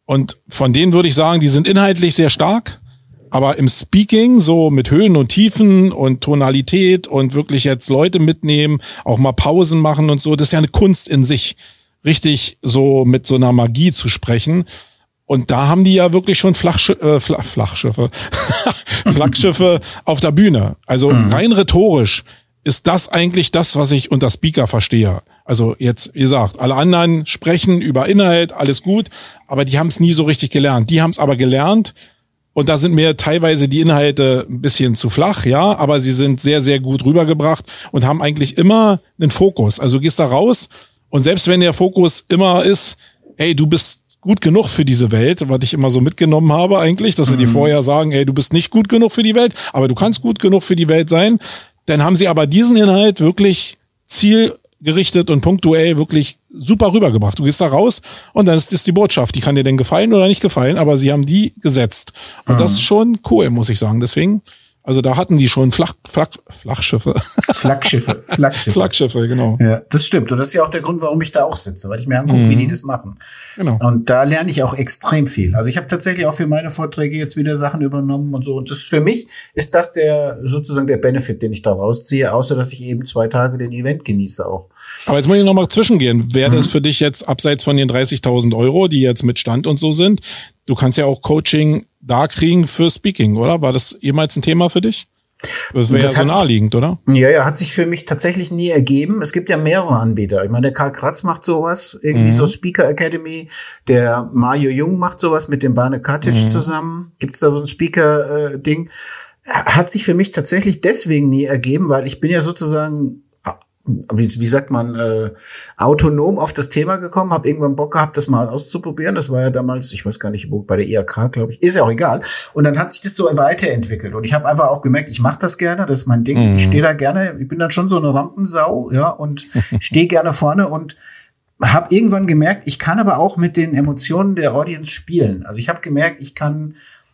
Und von denen würde ich sagen, die sind inhaltlich sehr stark. Aber im Speaking, so mit Höhen und Tiefen und Tonalität und wirklich jetzt Leute mitnehmen, auch mal Pausen machen und so, das ist ja eine Kunst in sich, richtig so mit so einer Magie zu sprechen. Und da haben die ja wirklich schon Flachsch äh, Flach Flachschiffe, Flaggschiffe auf der Bühne. Also mhm. rein rhetorisch ist das eigentlich das, was ich unter Speaker verstehe. Also jetzt, wie gesagt, alle anderen sprechen über Inhalt, alles gut, aber die haben es nie so richtig gelernt. Die haben es aber gelernt. Und da sind mir teilweise die Inhalte ein bisschen zu flach, ja, aber sie sind sehr, sehr gut rübergebracht und haben eigentlich immer einen Fokus. Also du gehst da raus und selbst wenn der Fokus immer ist, hey, du bist gut genug für diese Welt, was ich immer so mitgenommen habe eigentlich, dass sie mhm. dir vorher sagen, hey, du bist nicht gut genug für die Welt, aber du kannst gut genug für die Welt sein, dann haben sie aber diesen Inhalt wirklich zielgerichtet und punktuell wirklich super rübergebracht. Du gehst da raus und dann ist das die Botschaft. Die kann dir denn gefallen oder nicht gefallen, aber sie haben die gesetzt. Und mhm. das ist schon cool, muss ich sagen. Deswegen, also da hatten die schon Flach, Flach, Flachschiffe. Flaggschiffe. Flaggschiffe. Flaggschiffe, genau. Ja, das stimmt. Und das ist ja auch der Grund, warum ich da auch sitze, weil ich mir angucke, mhm. wie die das machen. Genau. Und da lerne ich auch extrem viel. Also ich habe tatsächlich auch für meine Vorträge jetzt wieder Sachen übernommen und so. Und das für mich ist das der, sozusagen der Benefit, den ich da rausziehe, außer dass ich eben zwei Tage den Event genieße auch. Aber jetzt muss ich noch mal zwischengehen. Wäre das für dich jetzt abseits von den dreißigtausend Euro, die jetzt mit Stand und so sind, du kannst ja auch Coaching da kriegen für Speaking, oder? War das jemals ein Thema für dich? Das wäre ja so naheliegend, oder? Ja, ja, hat sich für mich tatsächlich nie ergeben. Es gibt ja mehrere Anbieter. Ich meine, der Karl Kratz macht sowas, irgendwie mhm. so Speaker Academy. Der Mario Jung macht sowas mit dem Bane Katic mhm. zusammen. Gibt's da so ein Speaker-Ding? Hat sich für mich tatsächlich deswegen nie ergeben, weil ich bin ja sozusagen, wie sagt man, äh, autonom auf das Thema gekommen, habe irgendwann Bock gehabt, das mal auszuprobieren. Das war ja damals, ich weiß gar nicht, wo, bei der I A K, glaube ich. Ist ja auch egal. Und dann hat sich das so weiterentwickelt. Und ich habe einfach auch gemerkt, ich mache das gerne, das ist mein Ding. Mhm. Ich stehe da gerne, ich bin dann schon so eine Rampensau, ja, und stehe gerne vorne und habe irgendwann gemerkt, ich kann aber auch mit den Emotionen der Audience spielen. Also ich habe gemerkt, ich kann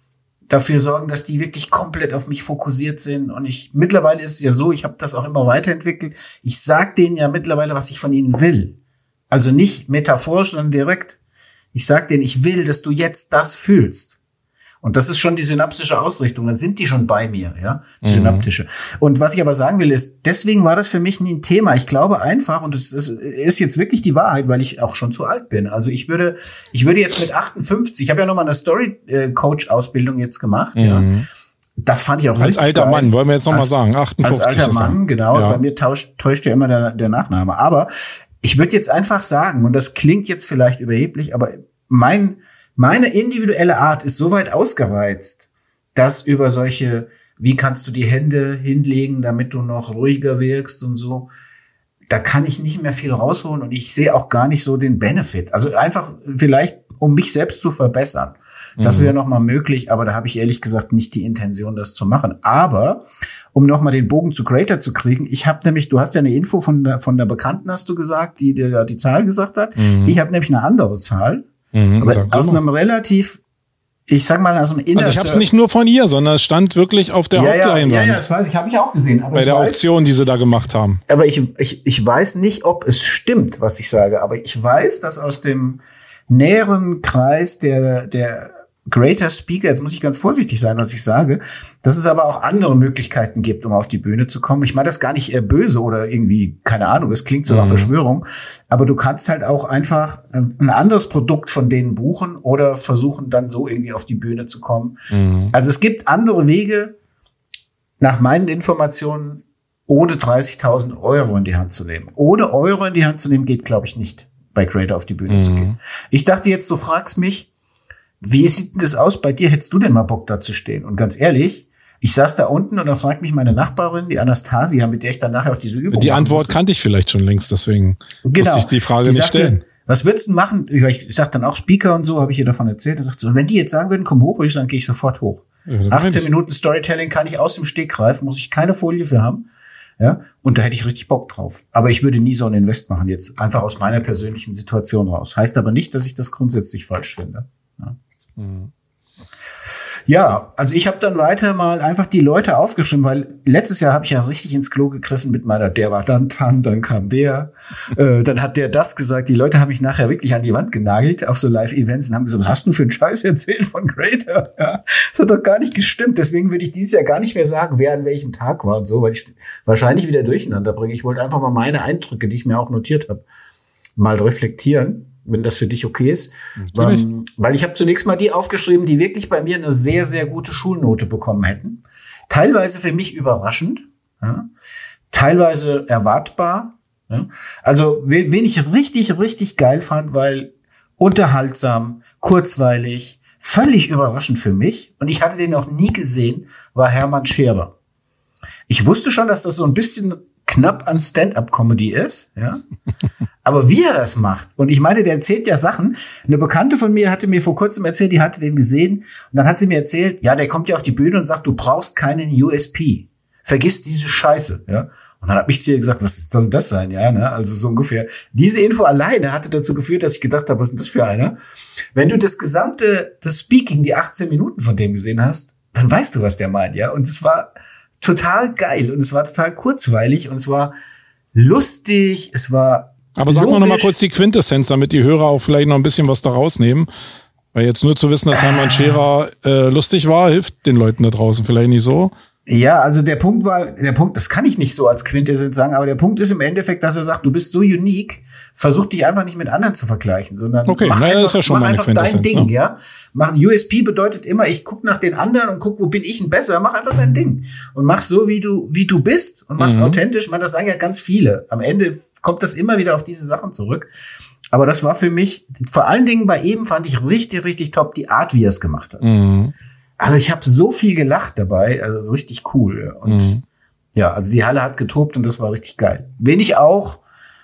dafür sorgen, dass die wirklich komplett auf mich fokussiert sind. Und ich mittlerweile ist es ja so, ich habe das auch immer weiterentwickelt. Ich sag denen ja mittlerweile, was ich von ihnen will. Also nicht metaphorisch, sondern direkt. Ich sag denen, ich will, dass du jetzt das fühlst. Und das ist schon die synaptische Ausrichtung. Dann sind die schon bei mir, ja, die mhm. synaptische. Und was ich aber sagen will, ist, deswegen war das für mich nie ein Thema. Ich glaube einfach, und es ist, ist jetzt wirklich die Wahrheit, weil ich auch schon zu alt bin. Also ich würde, ich würde jetzt mit achtundfünfzig, ich habe ja noch mal eine Story-Coach-Ausbildung jetzt gemacht, mhm. ja. Das fand ich auch als alter geil. Mann, wollen wir jetzt noch als, mal sagen, achtundfünfzig. Als alter Mann, genau. Ja. Bei mir tauscht, täuscht ja immer der, der Nachname. Aber ich würde jetzt einfach sagen, und das klingt jetzt vielleicht überheblich, aber mein Meine individuelle Art ist so weit ausgereizt, dass über solche, wie kannst du die Hände hinlegen, damit du noch ruhiger wirkst und so, da kann ich nicht mehr viel rausholen und ich sehe auch gar nicht so den Benefit. Also einfach vielleicht, um mich selbst zu verbessern. Das wäre noch mal möglich, aber da habe ich ehrlich gesagt nicht die Intention, das zu machen. Aber um noch mal den Bogen zu Greater zu kriegen, ich habe nämlich, du hast ja eine Info von der, von der Bekannten, hast du gesagt, die dir die Zahl gesagt hat. Mhm. Ich habe nämlich eine andere Zahl. Mhm, aber aus einem relativ, ich sag mal, aus einem Inner. Also ich habe es nicht nur von ihr, sondern es stand wirklich auf der ja, Hauptleinwand. Ja, ja, das weiß ich, habe ich auch gesehen. Aber bei der weiß, Auktion, die sie da gemacht haben. Aber ich, ich, ich weiß nicht, ob es stimmt, was ich sage. Aber ich weiß, dass aus dem näheren Kreis der der Greater Speaker, jetzt muss ich ganz vorsichtig sein, was ich sage, dass es aber auch andere Möglichkeiten gibt, um auf die Bühne zu kommen. Ich meine das gar nicht eher böse oder irgendwie, keine Ahnung, das klingt so nach mhm. Verschwörung, aber du kannst halt auch einfach ein anderes Produkt von denen buchen oder versuchen dann so irgendwie auf die Bühne zu kommen. Mhm. Also es gibt andere Wege, nach meinen Informationen, ohne dreißigtausend Euro in die Hand zu nehmen. Ohne Euro in die Hand zu nehmen geht, glaube ich, nicht, bei Greater auf die Bühne mhm. zu gehen. Ich dachte jetzt, du fragst mich, wie sieht denn das aus bei dir? Hättest du denn mal Bock da zu stehen? Und ganz ehrlich, ich saß da unten und da fragt mich meine Nachbarin, die Anastasia, mit der ich dann nachher auch diese Übung Die Antwort musste. Kannte ich vielleicht schon längst, deswegen genau. musste ich die Frage die nicht sagte, stellen. Was würdest du machen? Ich, ich sag dann auch Speaker und so, habe ich ihr davon erzählt. Da sagt sie, und wenn die jetzt sagen würden, komm hoch, würde ich sagen, gehe ich sofort hoch. Ja, achtzehn Minuten Storytelling kann ich aus dem Stegreif, muss ich keine Folie für haben. Ja, und da hätte ich richtig Bock drauf. Aber ich würde nie so ein Invest machen, jetzt einfach aus meiner persönlichen Situation raus. Heißt aber nicht, dass ich das grundsätzlich falsch finde. Ja. Mhm. Ja, also ich habe dann weiter mal einfach die Leute aufgeschrieben, weil letztes Jahr habe ich ja richtig ins Klo gegriffen mit meiner, der war dann dran, dann kam der, äh, dann hat der das gesagt. Die Leute haben mich nachher wirklich an die Wand genagelt auf so Live-Events und haben gesagt, was hast du für einen Scheiß erzählt von Greater? Ja, das hat doch gar nicht gestimmt. Deswegen würde ich dieses Jahr gar nicht mehr sagen, wer an welchem Tag war und so, weil ich es wahrscheinlich wieder durcheinander bringe. Ich wollte einfach mal meine Eindrücke, die ich mir auch notiert habe, mal reflektieren, wenn das für dich okay ist. Ähm, weil ich habe zunächst mal die aufgeschrieben, die wirklich bei mir eine sehr, sehr gute Schulnote bekommen hätten. Teilweise für mich überraschend, ja, teilweise erwartbar. Ja. Also wen, wen ich richtig, richtig geil fand, weil unterhaltsam, kurzweilig, völlig überraschend für mich, und ich hatte den noch nie gesehen, war Hermann Scherer. Ich wusste schon, dass das so ein bisschen knapp an Stand-up-Comedy ist, ja. Aber wie er das macht, und ich meine, der erzählt ja Sachen. Eine Bekannte von mir hatte mir vor kurzem erzählt, die hatte den gesehen, und dann hat sie mir erzählt, ja, der kommt ja auf die Bühne und sagt, du brauchst keinen U S P. Vergiss diese Scheiße, ja. Und dann habe ich zu ihr gesagt, was soll das sein, ja, ne? Also so ungefähr. Diese Info alleine hatte dazu geführt, dass ich gedacht habe, was ist denn das für einer? Wenn du das gesamte, das Speaking, die achtzehn Minuten von dem gesehen hast, dann weißt du, was der meint, ja. Und es war total geil und es war total kurzweilig und es war lustig, es war Aber sag mal noch mal kurz die Quintessenz, damit die Hörer auch vielleicht noch ein bisschen was da rausnehmen. Weil jetzt nur zu wissen, dass Hermann Scherer äh, lustig war, hilft den Leuten da draußen vielleicht nicht so. Ja, also der Punkt war, der Punkt, das kann ich nicht so als Quintessenz sagen, aber der Punkt ist im Endeffekt, dass er sagt, du bist so unique, versuch dich einfach nicht mit anderen zu vergleichen, sondern okay, mach naja, einfach, ist ja schon mach mal eine einfach dein Ding, ne? ja. Mach, U S P bedeutet immer, ich guck nach den anderen und guck, wo bin ich denn besser, mach einfach dein Ding. Und mach so, wie du, wie du bist und mach's mhm. authentisch. Man, das sagen ja ganz viele. Am Ende kommt das immer wieder auf diese Sachen zurück. Aber das war für mich, vor allen Dingen bei ihm fand ich richtig, richtig top, die Art, wie er es gemacht hat. Mhm. Also ich habe so viel gelacht dabei, also richtig cool. Und mhm. ja, also die Halle hat getobt und das war richtig geil. Wen ich auch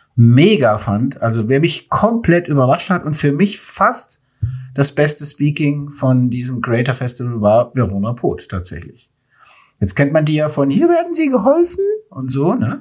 mega fand, also wer mich komplett überrascht hat und für mich fast das beste Speaking von diesem Greater Festival war Verona Poth tatsächlich. Jetzt kennt man die ja von hier werden sie geholfen und so, ne?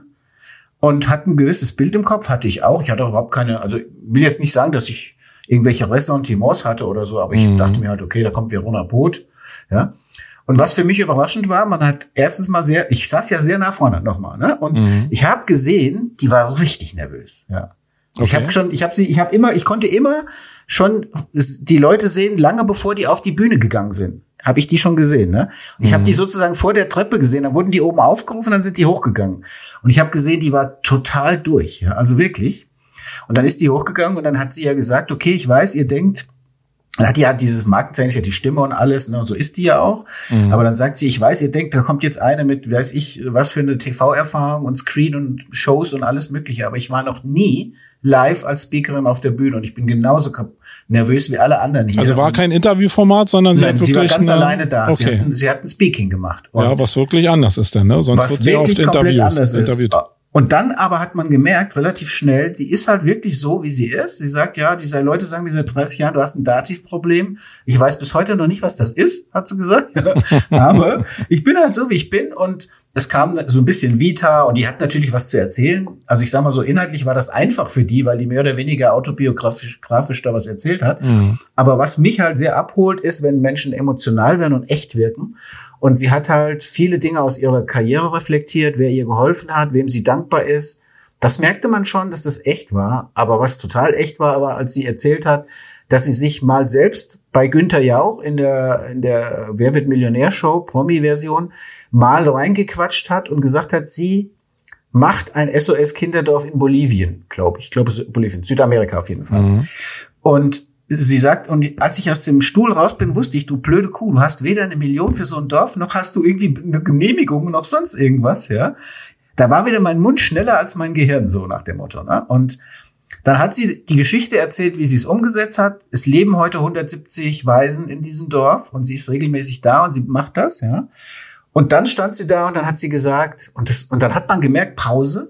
Und hat ein gewisses Bild im Kopf, hatte ich auch. Ich hatte auch überhaupt keine, also will jetzt nicht sagen, dass ich irgendwelche Ressentiments hatte oder so, aber ich mhm. dachte mir halt, okay, da kommt Verona Poth. Ja. Und was für mich überraschend war, man hat erstens mal sehr, ich saß ja sehr nah vorne nochmal, ne? Und mhm. ich habe gesehen, die war richtig nervös, ja. Okay. Ich habe schon, ich habe sie, ich habe immer, ich konnte immer schon die Leute sehen, lange bevor die auf die Bühne gegangen sind. Habe ich die schon gesehen, ne? Und ich mhm. habe die sozusagen vor der Treppe gesehen, dann wurden die oben aufgerufen, dann sind die hochgegangen. Und ich habe gesehen, die war total durch, ja, also wirklich. Und dann ist die hochgegangen und dann hat sie ja gesagt, okay, ich weiß, ihr denkt, dann hat die halt dieses Markenzeichen, ist ja die Stimme und alles, ne, und so ist die ja auch. Mhm. Aber dann sagt sie, ich weiß, ihr denkt, da kommt jetzt eine mit, weiß ich, was für eine T V-Erfahrung und Screen und Shows und alles Mögliche. Aber ich war noch nie live als Speakerin auf der Bühne und ich bin genauso nervös wie alle anderen hier. Also war kein Interviewformat, sondern sie Nein, hat wirklich sie war ganz eine, alleine da. Okay. Sie hatten, sie hatten Speaking gemacht. Und ja, was wirklich anders ist denn, ne? Sonst wird sie ja oft Interviews interviewt. Und dann aber hat man gemerkt, relativ schnell, sie ist halt wirklich so, wie sie ist. Sie sagt, ja, diese Leute sagen mir seit dreißig Jahren, du hast ein Dativproblem. Ich weiß bis heute noch nicht, was das ist, hat sie gesagt. Aber ich bin halt so, wie ich bin. Und es kam so ein bisschen Vita und die hat natürlich was zu erzählen. Also ich sag mal so, inhaltlich war das einfach für die, weil die mehr oder weniger autobiografisch grafisch da was erzählt hat. Mhm. Aber was mich halt sehr abholt, ist, wenn Menschen emotional werden und echt wirken. Und sie hat halt viele Dinge aus ihrer Karriere reflektiert, wer ihr geholfen hat, wem sie dankbar ist. Das merkte man schon, dass das echt war. Aber was total echt war, war, als sie erzählt hat, dass sie sich mal selbst bei Günther Jauch in der, in der Wer wird Millionär-Show, Promi-Version, mal reingequatscht hat und gesagt hat, sie macht ein S O S-Kinderdorf in Bolivien, glaube ich. Ich glaube, Bolivien, Südamerika auf jeden Fall. Mhm. Und sie sagt, und als ich aus dem Stuhl raus bin, wusste ich, du blöde Kuh, du hast weder eine Million für so ein Dorf, noch hast du irgendwie eine Genehmigung, noch sonst irgendwas, ja. Da war wieder mein Mund schneller als mein Gehirn, so nach dem Motto, ne? Und dann hat sie die Geschichte erzählt, wie sie es umgesetzt hat. Es leben heute hundertsiebzig Waisen in diesem Dorf und sie ist regelmäßig da und sie macht das, ja. Und dann stand sie da und dann hat sie gesagt, und das, und dann hat man gemerkt, Pause.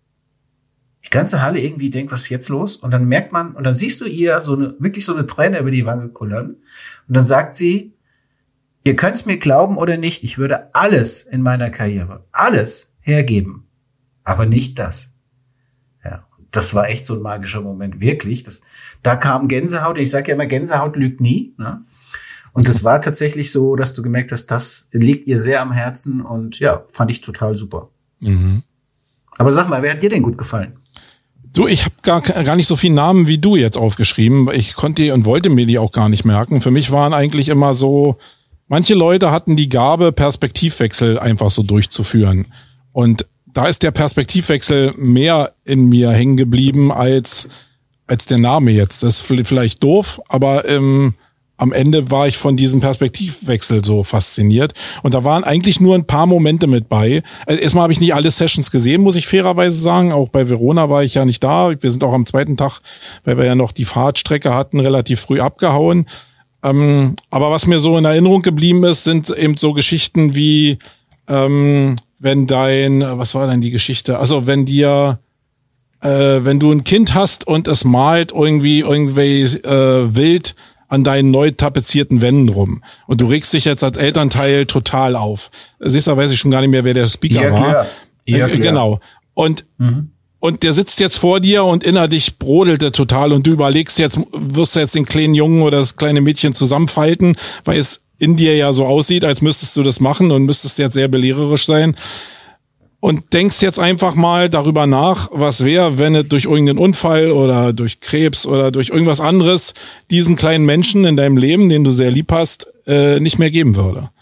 Die ganze Halle irgendwie denkt, was ist jetzt los? Und dann merkt man, und dann siehst du ihr so eine, wirklich so eine Träne über die Wange kullern. Und dann sagt sie, ihr könnt's mir glauben oder nicht, ich würde alles in meiner Karriere, alles hergeben, aber nicht das. Ja, das war echt so ein magischer Moment, wirklich. Das, da kam Gänsehaut, ich sage ja immer, Gänsehaut lügt nie, ne? Und es war tatsächlich so, dass du gemerkt hast, das liegt ihr sehr am Herzen und ja, fand ich total super. Mhm. Aber sag mal, wer hat dir denn gut gefallen? Du, ich habe gar, gar nicht so viele Namen wie du jetzt aufgeschrieben. Ich konnte die und wollte mir die auch gar nicht merken. Für mich waren eigentlich immer so, manche Leute hatten die Gabe, Perspektivwechsel einfach so durchzuführen. Und da ist der Perspektivwechsel mehr in mir hängen geblieben als, als der Name jetzt. Das ist vielleicht doof, aber ähm, am Ende war ich von diesem Perspektivwechsel so fasziniert. Und da waren eigentlich nur ein paar Momente mit bei. Also erstmal habe ich nicht alle Sessions gesehen, muss ich fairerweise sagen. Auch bei Verona war ich ja nicht da. Wir sind auch am zweiten Tag, weil wir ja noch die Fahrtstrecke hatten, relativ früh abgehauen. Ähm, aber was mir so in Erinnerung geblieben ist, sind eben so Geschichten wie, ähm, wenn dein, was war denn die Geschichte? Also wenn dir, äh, wenn du ein Kind hast und es malt irgendwie irgendwie äh, wild an deinen neu tapezierten Wänden rum. Und du regst dich jetzt als Elternteil total auf. Siehst du, weiß ich schon gar nicht mehr, wer der Speaker ja, war. Klar. Ja, äh, genau. Und, mhm. und der sitzt jetzt vor dir und innerlich brodelt er total und du überlegst jetzt, wirst du jetzt den kleinen Jungen oder das kleine Mädchen zusammenfalten, weil es in dir ja so aussieht, als müsstest du das machen und müsstest jetzt sehr belehrerisch sein. Und denkst jetzt einfach mal darüber nach, was wäre, wenn es durch irgendeinen Unfall oder durch Krebs oder durch irgendwas anderes diesen kleinen Menschen in deinem Leben, den du sehr lieb hast, äh, nicht mehr geben würde.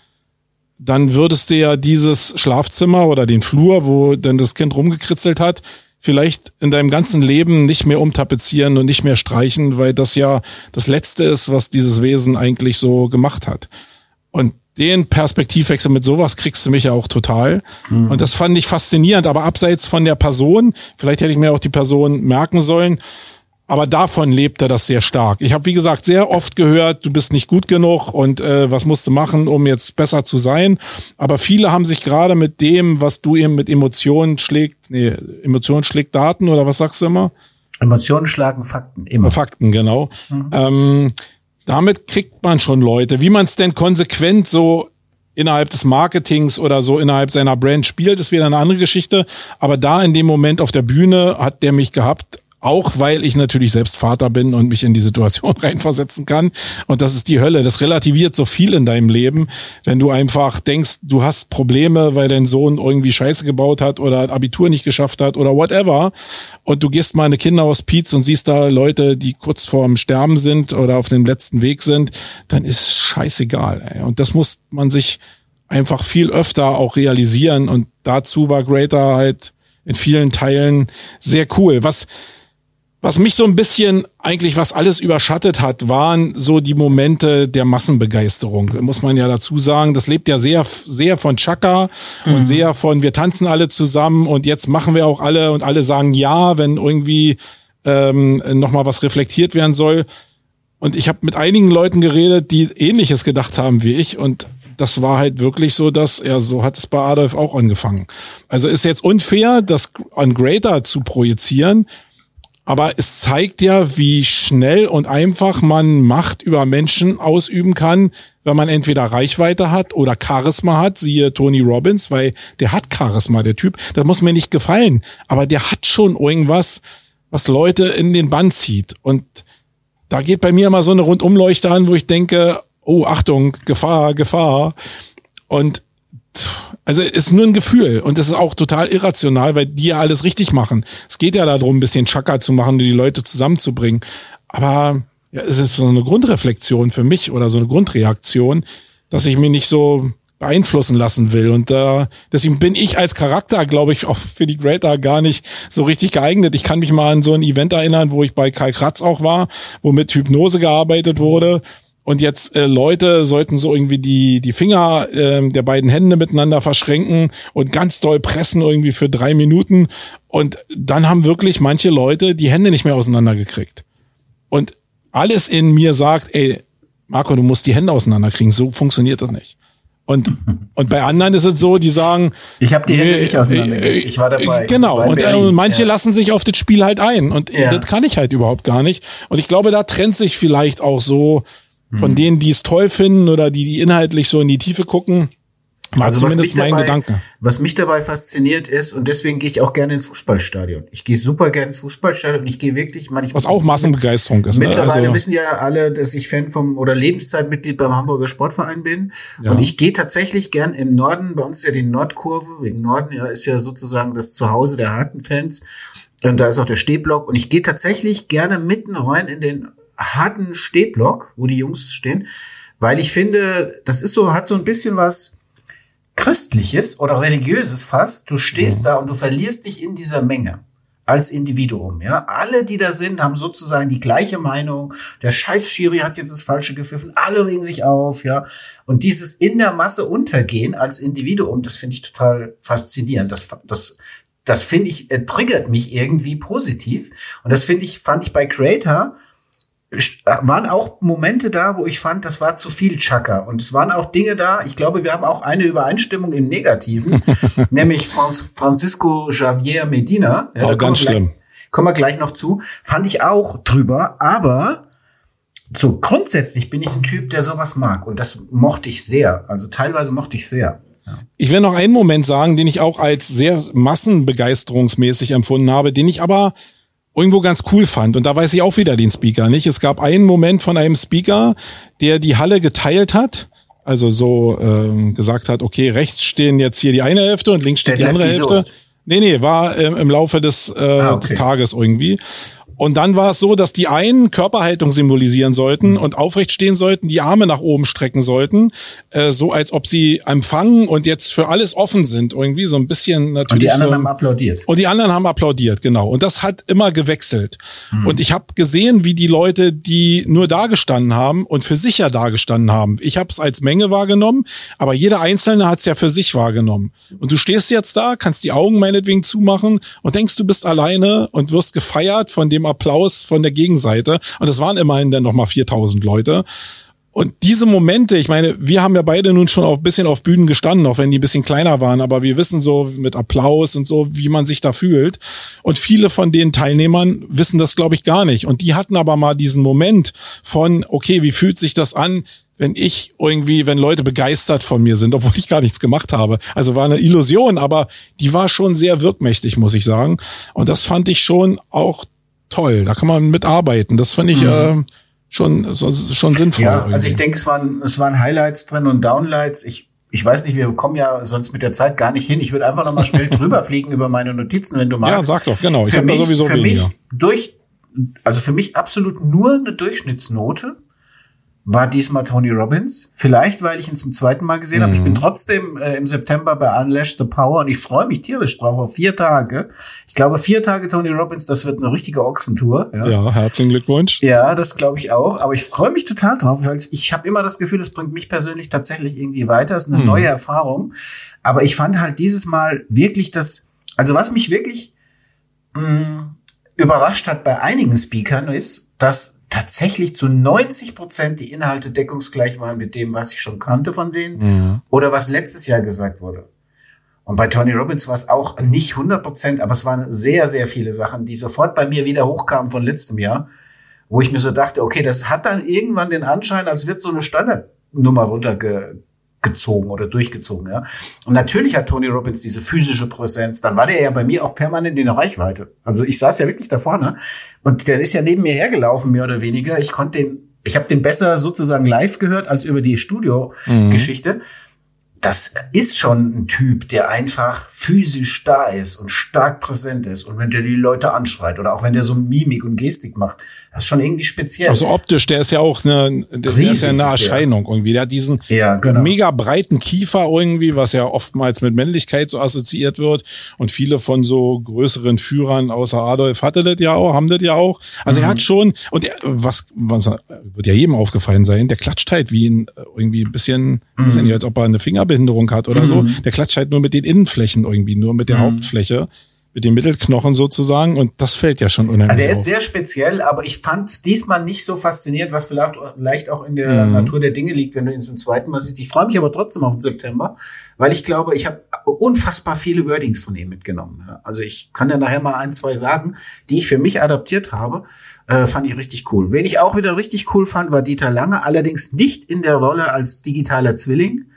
Dann würdest du ja dieses Schlafzimmer oder den Flur, wo dann das Kind rumgekritzelt hat, vielleicht in deinem ganzen Leben nicht mehr umtapezieren und nicht mehr streichen, weil das ja das Letzte ist, was dieses Wesen eigentlich so gemacht hat. Und den Perspektivwechsel mit sowas kriegst du mich ja auch total. Mhm. Und das fand ich faszinierend, aber abseits von der Person, vielleicht hätte ich mir auch die Person merken sollen, aber davon lebt er das sehr stark. Ich habe, wie gesagt, sehr oft gehört, du bist nicht gut genug und äh, was musst du machen, um jetzt besser zu sein. Aber viele haben sich gerade mit dem, was du eben mit Emotionen schlägt, nee, Emotionen schlägt Daten oder was sagst du immer? Emotionen schlagen Fakten, immer. Fakten, genau. Mhm. Ähm, Damit kriegt man schon Leute. Wie man es denn konsequent so innerhalb des Marketings oder so innerhalb seiner Brand spielt, ist wieder eine andere Geschichte. Aber da in dem Moment auf der Bühne hat der mich gehabt, auch weil ich natürlich selbst Vater bin und mich in die Situation reinversetzen kann. Und das ist die Hölle. Das relativiert so viel in deinem Leben, wenn du einfach denkst, du hast Probleme, weil dein Sohn irgendwie Scheiße gebaut hat oder Abitur nicht geschafft hat oder whatever. Und du gehst mal in eine Kinderhospiz und siehst da Leute, die kurz vorm Sterben sind oder auf dem letzten Weg sind, dann ist scheißegal. Ey. Und das muss man sich einfach viel öfter auch realisieren. Und dazu war Greater halt in vielen Teilen sehr cool. Was Was mich so ein bisschen eigentlich, was alles überschattet hat, waren so die Momente der Massenbegeisterung, muss man ja dazu sagen. Das lebt ja sehr, sehr von Chaka mhm. und sehr von, wir tanzen alle zusammen und jetzt machen wir auch alle und alle sagen ja, wenn irgendwie ähm, nochmal was reflektiert werden soll. Und ich habe mit einigen Leuten geredet, die Ähnliches gedacht haben wie ich und das war halt wirklich so, dass, ja, so hat es bei Adolf auch angefangen. Also ist jetzt unfair, das an Greater zu projizieren, aber es zeigt ja, wie schnell und einfach man Macht über Menschen ausüben kann, wenn man entweder Reichweite hat oder Charisma hat, siehe Tony Robbins, weil der hat Charisma, der Typ. Das muss mir nicht gefallen, aber der hat schon irgendwas, was Leute in den Bann zieht. Und da geht bei mir immer so eine Rundumleuchte an, wo ich denke, oh, Achtung, Gefahr, Gefahr. Und also es ist nur ein Gefühl und es ist auch total irrational, weil die ja alles richtig machen. Es geht ja darum, ein bisschen Chaka zu machen und die Leute zusammenzubringen. Aber ja, es ist so eine Grundreflexion für mich oder so eine Grundreaktion, dass ich mich nicht so beeinflussen lassen will. Und äh, deswegen bin ich als Charakter, glaube ich, auch für die Greater gar nicht so richtig geeignet. Ich kann mich mal an so ein Event erinnern, wo ich bei Karl Kratz auch war, wo mit Hypnose gearbeitet wurde. Und jetzt äh, Leute sollten so irgendwie die die Finger äh, der beiden Hände miteinander verschränken und ganz doll pressen irgendwie für drei Minuten. Und dann haben wirklich manche Leute die Hände nicht mehr auseinandergekriegt. Und alles in mir sagt, ey, Marco, du musst die Hände auseinanderkriegen. So funktioniert das nicht. Und und bei anderen ist es so, die sagen, ich habe die Hände nee, nicht auseinandergekriegt. Ich war dabei. Genau. Und äh, manche ja. lassen sich auf das Spiel halt ein. Und ja. das kann ich halt überhaupt gar nicht. Und ich glaube, da trennt sich vielleicht auch so von denen, die es toll finden oder die, die inhaltlich so in die Tiefe gucken, War also zumindest mein dabei, Gedanke. Was mich dabei fasziniert ist, und deswegen gehe ich auch gerne ins Fußballstadion. Ich gehe super gerne ins Fußballstadion und ich gehe wirklich manchmal. Was auch Massenbegeisterung ist. Mittlerweile ne? also, wissen ja alle, dass ich Fan vom oder Lebenszeitmitglied beim Hamburger Sportverein bin. Ja. Und ich gehe tatsächlich gern im Norden. Bei uns ist ja die Nordkurve. Im Norden ja, ist ja sozusagen das Zuhause der harten Fans. Und da ist auch der Stehblock. Und ich gehe tatsächlich gerne mitten rein in den harten Stehblock, wo die Jungs stehen, weil ich finde, das ist so, hat so ein bisschen was Christliches oder Religiöses fast. Du stehst ja. da und du verlierst dich in dieser Menge als Individuum. Ja, alle, die da sind, haben sozusagen die gleiche Meinung. Der scheiß Schiri hat jetzt das Falsche gepfiffen. Alle regen sich auf. Ja, und dieses in der Masse untergehen als Individuum, das finde ich total faszinierend. Das, das, das finde ich äh, triggert mich irgendwie positiv. Und das finde ich, fand ich bei Creator. Waren auch Momente da, wo ich fand, das war zu viel Chaka. Und es waren auch Dinge da, ich glaube, wir haben auch eine Übereinstimmung im Negativen, nämlich Franz, Francisco Javier Medina. Ja, oh, ganz schlimm. Gleich, kommen wir gleich noch zu. Fand ich auch drüber, aber so grundsätzlich bin ich ein Typ, der sowas mag. Und das mochte ich sehr. Also teilweise mochte ich sehr. Ja. Ich will noch einen Moment sagen, den ich auch als sehr massenbegeisterungsmäßig empfunden habe, den ich aber irgendwo ganz cool fand. Und da weiß ich auch wieder den Speaker nicht. Es gab einen Moment von einem Speaker, der die Halle geteilt hat. Also so ähm, gesagt hat, okay, rechts stehen jetzt hier die eine Hälfte und links steht der die andere Hälfte. Nee, nee, war ähm, im Laufe des, äh, ah, okay. des Tages irgendwie. Und dann war es so, dass die einen Körperhaltung symbolisieren sollten und aufrecht stehen sollten, die Arme nach oben strecken sollten, äh, so als ob sie empfangen und jetzt für alles offen sind. Irgendwie so ein bisschen natürlich. Und die anderen so, haben applaudiert. Und die anderen haben applaudiert, genau. Und das hat immer gewechselt. Mhm. Und ich habe gesehen, wie die Leute, die nur da gestanden haben und für sich ja da gestanden haben. Ich habe es als Menge wahrgenommen, aber jeder Einzelne hat es ja für sich wahrgenommen. Und du stehst jetzt da, kannst die Augen meinetwegen zumachen und denkst, du bist alleine und wirst gefeiert von dem Applaus von der Gegenseite. Und das waren immerhin dann nochmal viertausend Leute. Und diese Momente, ich meine, wir haben ja beide nun schon auch ein bisschen auf Bühnen gestanden, auch wenn die ein bisschen kleiner waren, aber wir wissen so mit Applaus und so, wie man sich da fühlt. Und viele von den Teilnehmern wissen das, glaube ich, gar nicht. Und die hatten aber mal diesen Moment von, okay, wie fühlt sich das an, wenn ich irgendwie, wenn Leute begeistert von mir sind, obwohl ich gar nichts gemacht habe. Also war eine Illusion, aber die war schon sehr wirkmächtig, muss ich sagen. Und das fand ich schon auch toll. Da kann man mitarbeiten. Das fand ich mhm. äh, schon so, schon sinnvoll. Ja, irgendwie. Also ich denke, es waren es waren Highlights drin und Downlights. Ich ich weiß nicht, wir kommen ja sonst mit der Zeit gar nicht hin. Ich würde einfach noch mal schnell drüber fliegen über meine Notizen, wenn du magst. Ja, sag doch, genau. Ich habe da sowieso für weniger. Mich durch, also für mich absolut nur eine Durchschnittsnote war diesmal Tony Robbins. Vielleicht, weil ich ihn zum zweiten Mal gesehen mhm. habe. Ich bin trotzdem äh, im September bei Unleash the Power und ich freue mich tierisch drauf auf vier Tage. Ich glaube, vier Tage Tony Robbins, das wird eine richtige Ochsentour. Ja, ja, herzlichen Glückwunsch. Ja, das glaube ich auch. Aber ich freue mich total drauf, weil ich habe immer das Gefühl, es bringt mich persönlich tatsächlich irgendwie weiter. Es ist eine mhm. neue Erfahrung. Aber ich fand halt dieses Mal wirklich das, also was mich wirklich mh, überrascht hat bei einigen Speakern ist, dass tatsächlich zu neunzig Prozent die Inhalte deckungsgleich waren mit dem, was ich schon kannte von denen ja. oder was letztes Jahr gesagt wurde. Und bei Tony Robbins war es auch nicht hundert Prozent, aber es waren sehr, sehr viele Sachen, die sofort bei mir wieder hochkamen von letztem Jahr, wo ich mir so dachte, okay, das hat dann irgendwann den Anschein, als wird so eine Standardnummer runtergezogen oder durchgezogen, ja. Und natürlich hat Tony Robbins diese physische Präsenz, dann war der ja bei mir auch permanent in der Reichweite. Also ich saß ja wirklich da vorne und der ist ja neben mir hergelaufen, mehr oder weniger. Ich konnte den, ich habe den besser sozusagen live gehört als über die Studio-Geschichte. Mhm. Das ist schon ein Typ, der einfach physisch da ist und stark präsent ist. Und wenn der die Leute anschreit oder auch wenn der so Mimik und Gestik macht, das ist schon irgendwie speziell. Also optisch, der ist ja auch eine, der, der ist ja eine Erscheinung irgendwie. Der hat diesen ja, genau. mega breiten Kiefer irgendwie, was ja oftmals mit Männlichkeit so assoziiert wird. Und viele von so größeren Führern außer Adolf hatte das ja auch, haben das ja auch. Also mhm. er hat schon, und er, was, was wird ja jedem aufgefallen sein, der klatscht halt wie ein, irgendwie ein bisschen, mhm. weiß nicht, als ob er eine Fingerbehinderung hat oder mhm. so. Der klatscht halt nur mit den Innenflächen irgendwie, nur mit der mhm. Hauptfläche. Mit den Mittelknochen sozusagen, und das fällt ja schon unheimlich. Also der ist auf. sehr speziell, aber ich fand es diesmal nicht so faszinierend, was vielleicht, vielleicht auch in der mhm. Natur der Dinge liegt, wenn du ihn zum zweiten Mal siehst. Ich freue mich aber trotzdem auf den September, weil ich glaube, ich habe unfassbar viele Wordings von ihm mitgenommen. Also ich kann ja nachher mal ein, zwei sagen, die ich für mich adaptiert habe. Äh, fand ich richtig cool. Wen ich auch wieder richtig cool fand, war Dieter Lange, allerdings nicht in der Rolle als digitaler Zwilling,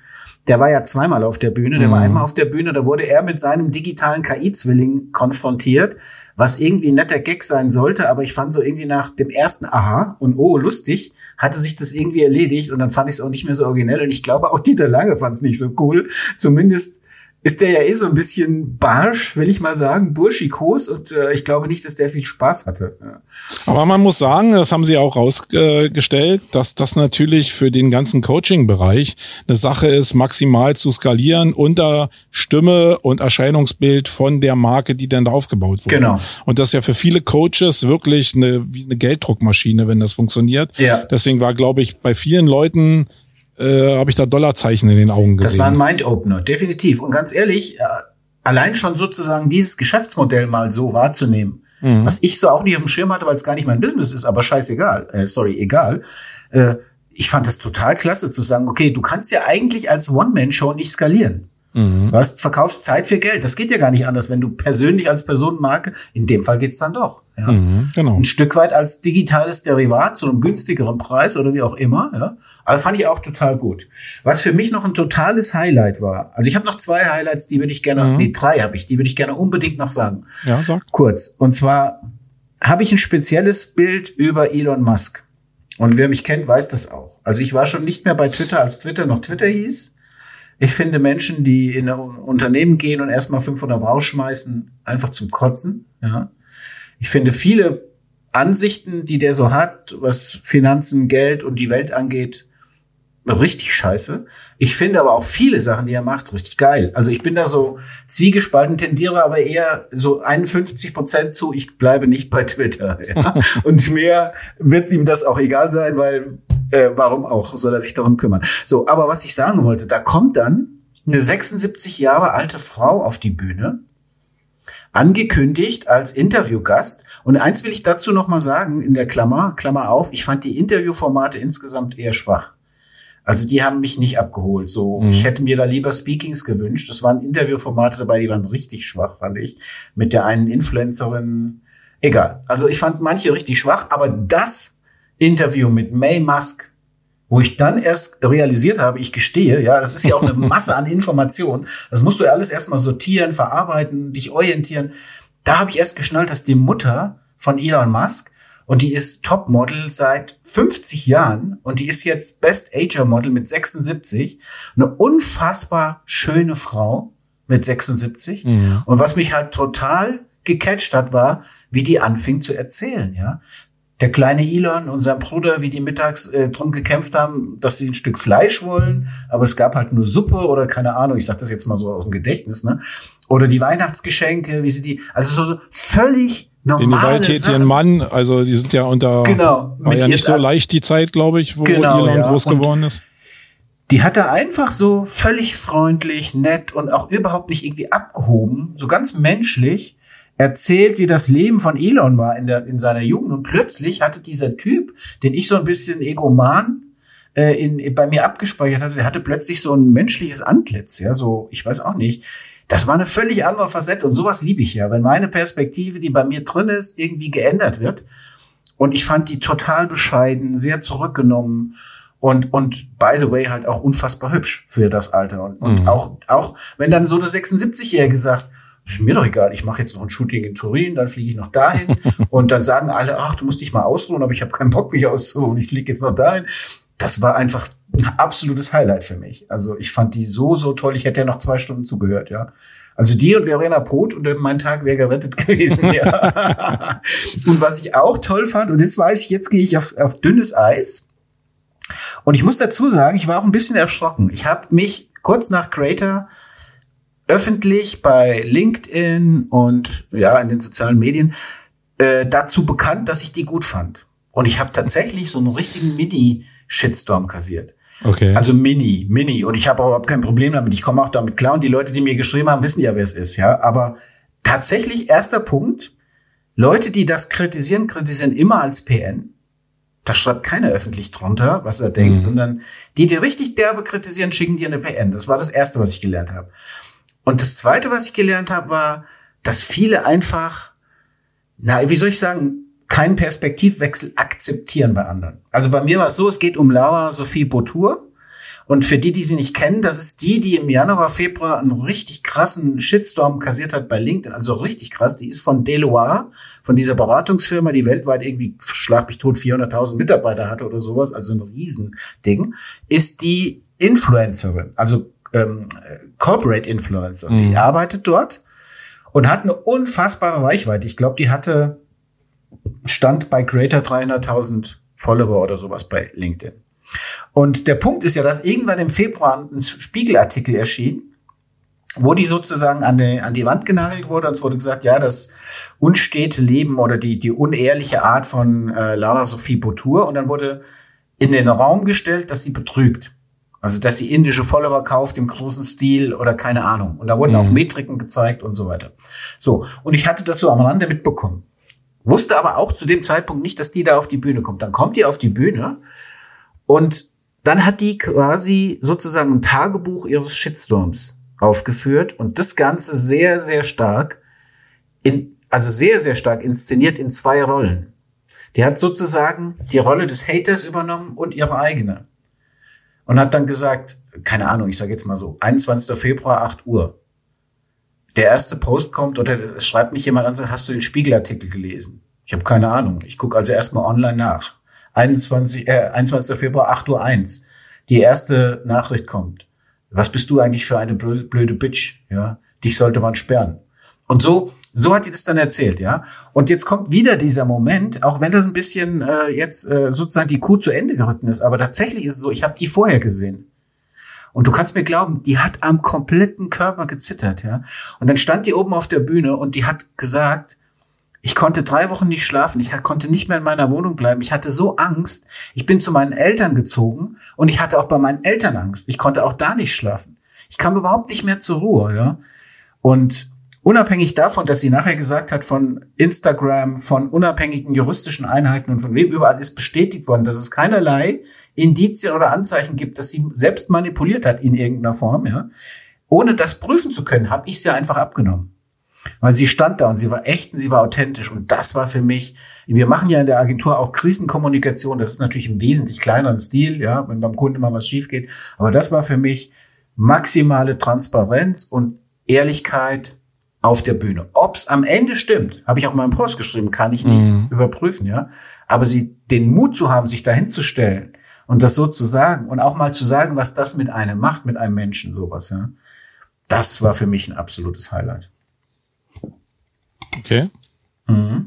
der war ja zweimal auf der Bühne. Der mhm. war einmal auf der Bühne, da wurde er mit seinem digitalen K I-Zwilling konfrontiert, was irgendwie ein netter Gag sein sollte. Aber ich fand so irgendwie nach dem ersten Aha und oh, lustig, hatte sich das irgendwie erledigt. Und dann fand ich es auch nicht mehr so originell. Und ich glaube, auch Dieter Lange fand es nicht so cool. Zumindest ist der ja eh so ein bisschen barsch, will ich mal sagen, burschikos. Und äh, ich glaube nicht, dass der viel Spaß hatte. Ja. Aber man muss sagen, das haben sie auch rausgestellt, dass das natürlich für den ganzen Coaching-Bereich eine Sache ist, maximal zu skalieren unter Stimme und Erscheinungsbild von der Marke, die dann da aufgebaut wurde. Genau. Und das ist ja für viele Coaches wirklich eine, wie eine Gelddruckmaschine, wenn das funktioniert. Ja. Deswegen war, glaube ich, bei vielen Leuten Äh, habe ich da Dollarzeichen in den Augen gesehen. Das war ein Mind-Opener, definitiv. Und ganz ehrlich, äh, allein schon sozusagen dieses Geschäftsmodell mal so wahrzunehmen, mhm. was ich so auch nicht auf dem Schirm hatte, weil es gar nicht mein Business ist, aber scheißegal, äh, sorry, egal. Äh, ich fand das total klasse zu sagen, okay, du kannst ja eigentlich als One-Man-Show nicht skalieren. Mhm. Du hast, verkaufst Zeit für Geld. Das geht ja gar nicht anders, wenn du persönlich als Personenmarke, in dem Fall geht's dann doch. Ja. Mhm, genau. Ein Stück weit als digitales Derivat zu einem günstigeren Preis oder wie auch immer. Ja. Aber fand ich auch total gut. Was für mich noch ein totales Highlight war, also ich habe noch zwei Highlights, die würde ich gerne, mhm. nee, drei habe ich, die würde ich gerne unbedingt noch sagen. Ja, sag. Kurz. Und zwar habe ich ein spezielles Bild über Elon Musk. Und wer mich kennt, weiß das auch. Also ich war schon nicht mehr bei Twitter, als Twitter noch Twitter hieß. Ich finde Menschen, die in ein Unternehmen gehen und erstmal fünfhundert rausschmeißen, einfach zum Kotzen. Ja. Ich finde viele Ansichten, die der so hat, was Finanzen, Geld und die Welt angeht, richtig scheiße. Ich finde aber auch viele Sachen, die er macht, richtig geil. Also ich bin da so zwiegespalten, tendiere aber eher so einundfünfzig Prozent zu, ich bleibe nicht bei Twitter. Ja. Und mehr wird ihm das auch egal sein, weil äh, warum auch, soll er sich darum kümmern. So, aber was ich sagen wollte, da kommt dann eine sechsundsiebzig Jahre alte Frau auf die Bühne, angekündigt als Interviewgast. Und eins will ich dazu noch mal sagen, in der Klammer, Klammer auf, ich fand die Interviewformate insgesamt eher schwach. Also die haben mich nicht abgeholt. So, mhm. ich hätte mir da lieber Speakings gewünscht. Es waren Interviewformate dabei, die waren richtig schwach, fand ich. Mit der einen Influencerin. Egal. Also ich fand manche richtig schwach, aber das Interview mit May Musk, wo ich dann erst realisiert habe, ich gestehe, ja, das ist ja auch eine Masse an Informationen. Das musst du ja alles erstmal sortieren, verarbeiten, dich orientieren. Da habe ich erst geschnallt, dass die Mutter von Elon Musk, und die ist Topmodel seit fünfzig Jahren und die ist jetzt Best Ager Model mit sechsundsiebzig. Eine unfassbar schöne Frau mit sechsundsiebzig. Mhm. Und was mich halt total gecatcht hat, war, wie die anfing zu erzählen, ja. Der kleine Elon und sein Bruder, wie die mittags äh, drum gekämpft haben, dass sie ein Stück Fleisch wollen, aber es gab halt nur Suppe oder keine Ahnung, ich sag das jetzt mal so aus dem Gedächtnis, ne? Oder die Weihnachtsgeschenke, wie sie die, also so, so völlig normale Den Gewalttätigen ihren Mann, also die sind ja unter, genau, war ja nicht so leicht die Zeit, glaube ich, wo genau, Elon ja. groß und geworden ist. Die hat er einfach so völlig freundlich, nett und auch überhaupt nicht irgendwie abgehoben, so ganz menschlich erzählt, wie das Leben von Elon war in der in seiner Jugend. Und plötzlich hatte dieser Typ, den ich so ein bisschen egoman äh, in, bei mir abgespeichert hatte, der hatte plötzlich so ein menschliches Antlitz, ja, so, ich weiß auch nicht. Das war eine völlig andere Facette und sowas liebe ich ja, wenn meine Perspektive, die bei mir drin ist, irgendwie geändert wird. Und ich fand die total bescheiden, sehr zurückgenommen und und by the way halt auch unfassbar hübsch für das Alter. Und, und mhm. auch auch wenn dann so eine sechsundsiebzigjährige sagt, ist mir doch egal, ich mache jetzt noch ein Shooting in Turin, dann fliege ich noch dahin und dann sagen alle, ach, du musst dich mal ausruhen, aber ich habe keinen Bock, mich auszuruhen, ich fliege jetzt noch dahin. Das war einfach ein absolutes Highlight für mich. Also ich fand die so, so toll, ich hätte ja noch zwei Stunden zugehört, ja. Also die und Verena Poth und mein Tag wäre gerettet gewesen, ja. Und was ich auch toll fand, und jetzt weiß ich, jetzt gehe ich auf, auf dünnes Eis. Und ich muss dazu sagen, ich war auch ein bisschen erschrocken. Ich habe mich kurz nach Creator öffentlich bei LinkedIn und ja in den sozialen Medien äh, dazu bekannt, dass ich die gut fand. Und ich habe tatsächlich so einen richtigen Mini-Shitstorm kassiert. Okay. Also Mini, Mini. Und ich habe überhaupt kein Problem damit. Ich komme auch damit klar. Und die Leute, die mir geschrieben haben, wissen ja, wer es ist. Ja, aber tatsächlich erster Punkt: Leute, die das kritisieren, kritisieren immer als P N. Da schreibt keiner öffentlich drunter, was er denkt, mhm. sondern die, die richtig derbe kritisieren, schicken dir eine P N. Das war das Erste, was ich gelernt habe. Und das Zweite, was ich gelernt habe, war, dass viele einfach, na, wie soll ich sagen, keinen Perspektivwechsel akzeptieren bei anderen. Also bei mir war es so, es geht um Laura Sophie Botur Und für die, die sie nicht kennen, das ist die, die im Januar, Februar einen richtig krassen Shitstorm kassiert hat bei LinkedIn. Also richtig krass. Die ist von Deloitte, von dieser Beratungsfirma, die weltweit irgendwie, schlag mich tot, vierhunderttausend Mitarbeiter hatte oder sowas. Also ein Riesending. Ist die Influencerin, also ähm, Corporate Influencerin. Mhm. Die arbeitet dort und hat eine unfassbare Reichweite. Ich glaube, die hatte Stand bei Greater dreihunderttausend Follower oder sowas bei LinkedIn. Und der Punkt ist ja, dass irgendwann im Februar ein Spiegelartikel erschien, wo die sozusagen an die, an die Wand genagelt wurde. Und es wurde gesagt, ja, das unstete Leben oder die, die unehrliche Art von äh, Lara Sophie Botur. Und dann wurde in den Raum gestellt, dass sie betrügt. Also, dass sie indische Follower kauft im großen Stil oder keine Ahnung. Und da wurden mhm. auch Metriken gezeigt und so weiter. So. Und ich hatte das so am Rande mitbekommen. Wusste aber auch zu dem Zeitpunkt nicht, dass die da auf die Bühne kommt. Dann kommt die auf die Bühne und dann hat die quasi sozusagen ein Tagebuch ihres Shitstorms aufgeführt und das Ganze sehr, sehr stark, in, also sehr, sehr stark inszeniert in zwei Rollen. Die hat sozusagen die Rolle des Haters übernommen und ihre eigene. Und hat dann gesagt, keine Ahnung, ich sage jetzt mal so, einundzwanzigster Februar, acht Uhr. Der erste Post kommt oder es schreibt mich jemand an und sagt, hast du den Spiegelartikel gelesen? Ich habe keine Ahnung. Ich gucke also erstmal online nach. einundzwanzig, äh, einundzwanzigster Februar, acht Uhr eins. Die erste Nachricht kommt. Was bist du eigentlich für eine blöde, blöde Bitch? Ja, dich sollte man sperren. Und so, so hat die das dann erzählt, ja. Und jetzt kommt wieder dieser Moment, auch wenn das ein bisschen äh, jetzt äh, sozusagen die Kuh zu Ende geritten ist, aber tatsächlich ist es so, ich habe die vorher gesehen. Und du kannst mir glauben, die hat am kompletten Körper gezittert, ja. Und dann stand die oben auf der Bühne und die hat gesagt, ich konnte drei Wochen nicht schlafen, ich konnte nicht mehr in meiner Wohnung bleiben, ich hatte so Angst, ich bin zu meinen Eltern gezogen und ich hatte auch bei meinen Eltern Angst, ich konnte auch da nicht schlafen. Ich kam überhaupt nicht mehr zur Ruhe, ja. Und unabhängig davon, dass sie nachher gesagt hat, von Instagram, von unabhängigen juristischen Einheiten und von wem überall ist bestätigt worden, dass es keinerlei Indizien oder Anzeichen gibt, dass sie selbst manipuliert hat in irgendeiner Form, ja. Ohne das prüfen zu können, habe ich sie einfach abgenommen. Weil sie stand da und sie war echt und sie war authentisch. Und das war für mich, wir machen ja in der Agentur auch Krisenkommunikation, das ist natürlich im wesentlich kleineren Stil, ja, wenn beim Kunden mal was schief geht. Aber das war für mich maximale Transparenz und Ehrlichkeit auf der Bühne. Ob's am Ende stimmt, habe ich auch mal im Post geschrieben, kann ich nicht mhm. überprüfen, ja. Aber sie den Mut zu haben, sich dahin zu stellen und das so zu sagen und auch mal zu sagen, was das mit einem macht, mit einem Menschen, sowas, ja. Das war für mich ein absolutes Highlight. Okay. Mhm.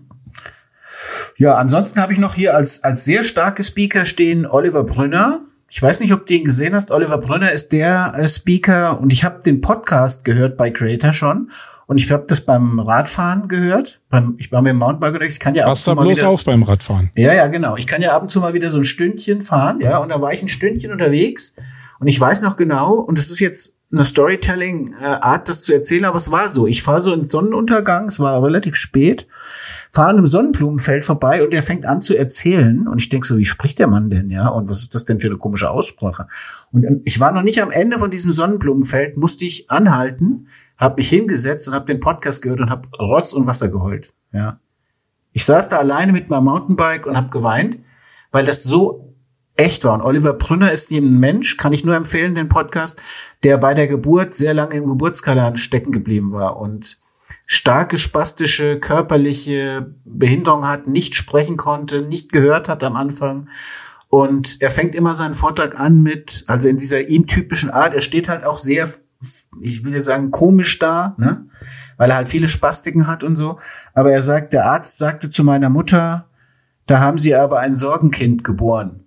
Ja, ansonsten habe ich noch hier als als sehr starke Speaker stehen Oliver Brünner. Ich weiß nicht, ob du ihn gesehen hast. Oliver Brünner ist der äh, Speaker und ich habe den Podcast gehört bei Creator schon und ich habe das beim Radfahren gehört. Beim, ich war mit dem Mountainbike unterwegs. Ich kann ja Pass da bloß wieder, auf beim Radfahren. Ja, ja, genau. Ich kann ja ab und zu mal wieder so ein Stündchen fahren, ja. Und da war ich ein Stündchen unterwegs und ich weiß noch genau. Und es ist jetzt eine Storytelling-Art, das zu erzählen, aber es war so. Ich fahre so in Sonnenuntergang, es war relativ spät, fahre an einem Sonnenblumenfeld vorbei und er fängt an zu erzählen und ich denke so, wie spricht der Mann denn, ja? Und was ist das denn für eine komische Aussprache? Und ich war noch nicht am Ende von diesem Sonnenblumenfeld, musste ich anhalten, habe mich hingesetzt und habe den Podcast gehört und habe Rotz und Wasser geheult, ja. Ich saß da alleine mit meinem Mountainbike und habe geweint, weil das so echt war. Und Oliver Brünner ist ein Mensch, kann ich nur empfehlen, den Podcast, der bei der Geburt sehr lange im Geburtskanal stecken geblieben war und starke spastische, körperliche Behinderung hat, nicht sprechen konnte, nicht gehört hat am Anfang. Und er fängt immer seinen Vortrag an mit, also in dieser ihm typischen Art, er steht halt auch sehr, ich will jetzt sagen, komisch da, ne, weil er halt viele Spastiken hat und so. Aber er sagt, der Arzt sagte zu meiner Mutter, da haben sie aber ein Sorgenkind geboren.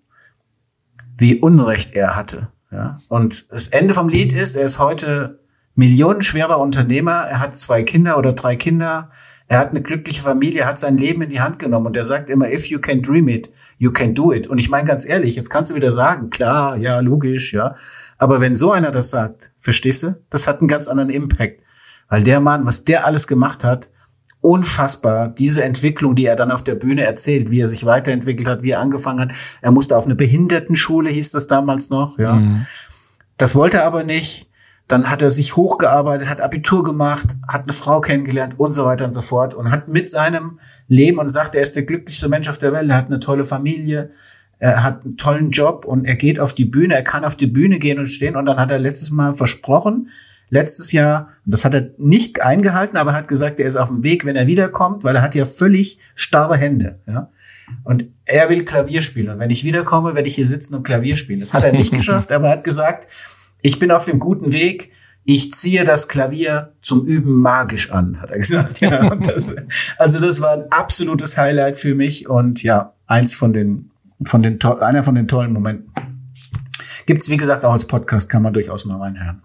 Wie Unrecht er hatte, ja. Und das Ende vom Lied ist, er ist heute millionenschwerer Unternehmer, er hat zwei Kinder oder drei Kinder, er hat eine glückliche Familie, er hat sein Leben in die Hand genommen und er sagt immer, if you can dream it, you can do it. Und ich meine ganz ehrlich, jetzt kannst du wieder sagen, klar, ja, logisch, ja. Aber wenn so einer das sagt, verstehst du, das hat einen ganz anderen Impact. Weil der Mann, was der alles gemacht hat, unfassbar, diese Entwicklung, die er dann auf der Bühne erzählt, wie er sich weiterentwickelt hat, wie er angefangen hat. Er musste auf eine Behindertenschule, hieß das damals noch, ja. Mhm. Das wollte er aber nicht. Dann hat er sich hochgearbeitet, hat Abitur gemacht, hat eine Frau kennengelernt und so weiter und so fort und hat mit seinem Leben und sagt, er ist der glücklichste Mensch auf der Welt, er hat eine tolle Familie, er hat einen tollen Job und er geht auf die Bühne, er kann auf die Bühne gehen und stehen und dann hat er letztes Mal versprochen, letztes Jahr, und das hat er nicht eingehalten, aber er hat gesagt, er ist auf dem Weg, wenn er wiederkommt, weil er hat ja völlig starre Hände, ja. Und er will Klavier spielen und wenn ich wiederkomme, werde ich hier sitzen und Klavier spielen. Das hat er nicht geschafft, aber er hat gesagt, ich bin auf dem guten Weg, ich ziehe das Klavier zum Üben magisch an, hat er gesagt. Ja, und das, also das war ein absolutes Highlight für mich und ja, eins von den, von den, einer von den tollen Momenten. Gibt's, wie gesagt, auch als Podcast, kann man durchaus mal reinhören.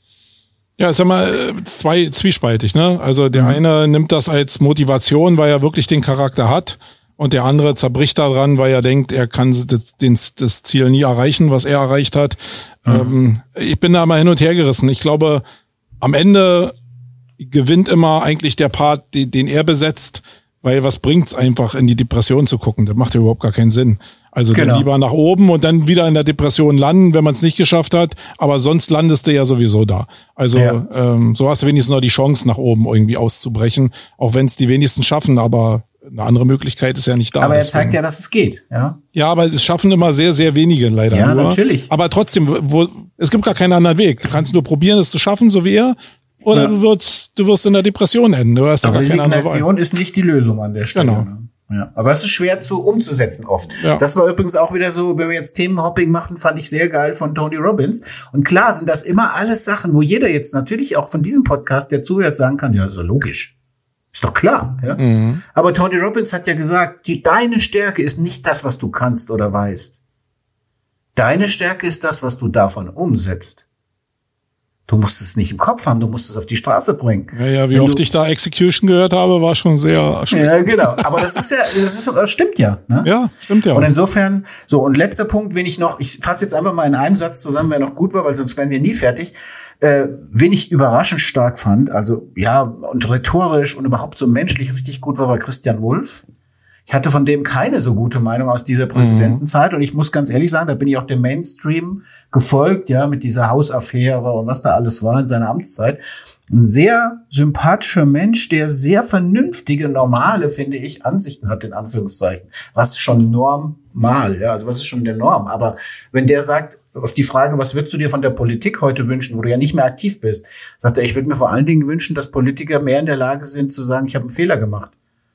Ja, ist ja mal zwei zwiespaltig, ne? Also der mhm. eine nimmt das als Motivation, weil er wirklich den Charakter hat. Und der andere zerbricht daran, weil er denkt, er kann das, das, das Ziel nie erreichen, was er erreicht hat. Mhm. Ähm, ich bin da mal hin und her gerissen. Ich glaube, am Ende gewinnt immer eigentlich der Part, den, den er besetzt, weil was bringt's einfach, in die Depression zu gucken? Das macht ja überhaupt gar keinen Sinn. Also genau. Dann lieber nach oben und dann wieder in der Depression landen, wenn man es nicht geschafft hat. Aber sonst landest du ja sowieso da. Also ja. ähm, so hast du wenigstens noch die Chance, nach oben irgendwie auszubrechen. Auch wenn es die wenigsten schaffen, aber eine andere Möglichkeit ist ja nicht da. Aber er deswegen. zeigt ja, dass es geht, ja. Ja, aber es schaffen immer sehr, sehr wenige leider ja, nur. Ja, natürlich. Aber trotzdem, wo, es gibt gar keinen anderen Weg. Du kannst nur probieren, es zu schaffen, so wie er, oder ja. du wirst, du wirst in der Depression enden. Du hast ja gar keine andere Wahl. Resignation ist nicht die Lösung an der Stelle. Genau. Ne? Ja. Aber es ist schwer zu umzusetzen oft. Ja. Das war übrigens auch wieder so, wenn wir jetzt Themenhopping machen, fand ich sehr geil von Tony Robbins. Und klar sind das immer alles Sachen, wo jeder jetzt natürlich auch von diesem Podcast, der zuhört, sagen kann, ja, ist doch logisch. Ist doch klar, ja. Mhm. Aber Tony Robbins hat ja gesagt, die, deine Stärke ist nicht das, was du kannst oder weißt. Deine Stärke ist das, was du davon umsetzt. Du musst es nicht im Kopf haben, du musst es auf die Straße bringen. Ja, ja, wie Wenn oft ich da Execution gehört habe, war schon sehr erschreckend. Ja, genau. Aber das ist ja, das ist, das stimmt ja. Ne? Ja, stimmt ja. Und insofern, so, und letzter Punkt, wenn ich noch, ich fasse jetzt einfach mal in einem Satz zusammen, wer noch gut war, weil sonst wären wir nie fertig. Äh, wen ich überraschend stark fand, also, ja, und rhetorisch und überhaupt so menschlich richtig gut war, war Christian Wulff. Ich hatte von dem keine so gute Meinung aus dieser Präsidentenzeit. Mhm. Und ich muss ganz ehrlich sagen, da bin ich auch dem Mainstream gefolgt, ja, mit dieser Hausaffäre und was da alles war in seiner Amtszeit. Ein sehr sympathischer Mensch, der sehr vernünftige, normale, finde ich, Ansichten hat, in Anführungszeichen. Was ist schon normal, ja, also was ist schon der Norm? Aber wenn der sagt, auf die Frage, was würdest du dir von der Politik heute wünschen, wo du ja nicht mehr aktiv bist, sagt er, ich würde mir vor allen Dingen wünschen, dass Politiker mehr in der Lage sind zu sagen, ich habe einen Fehler gemacht.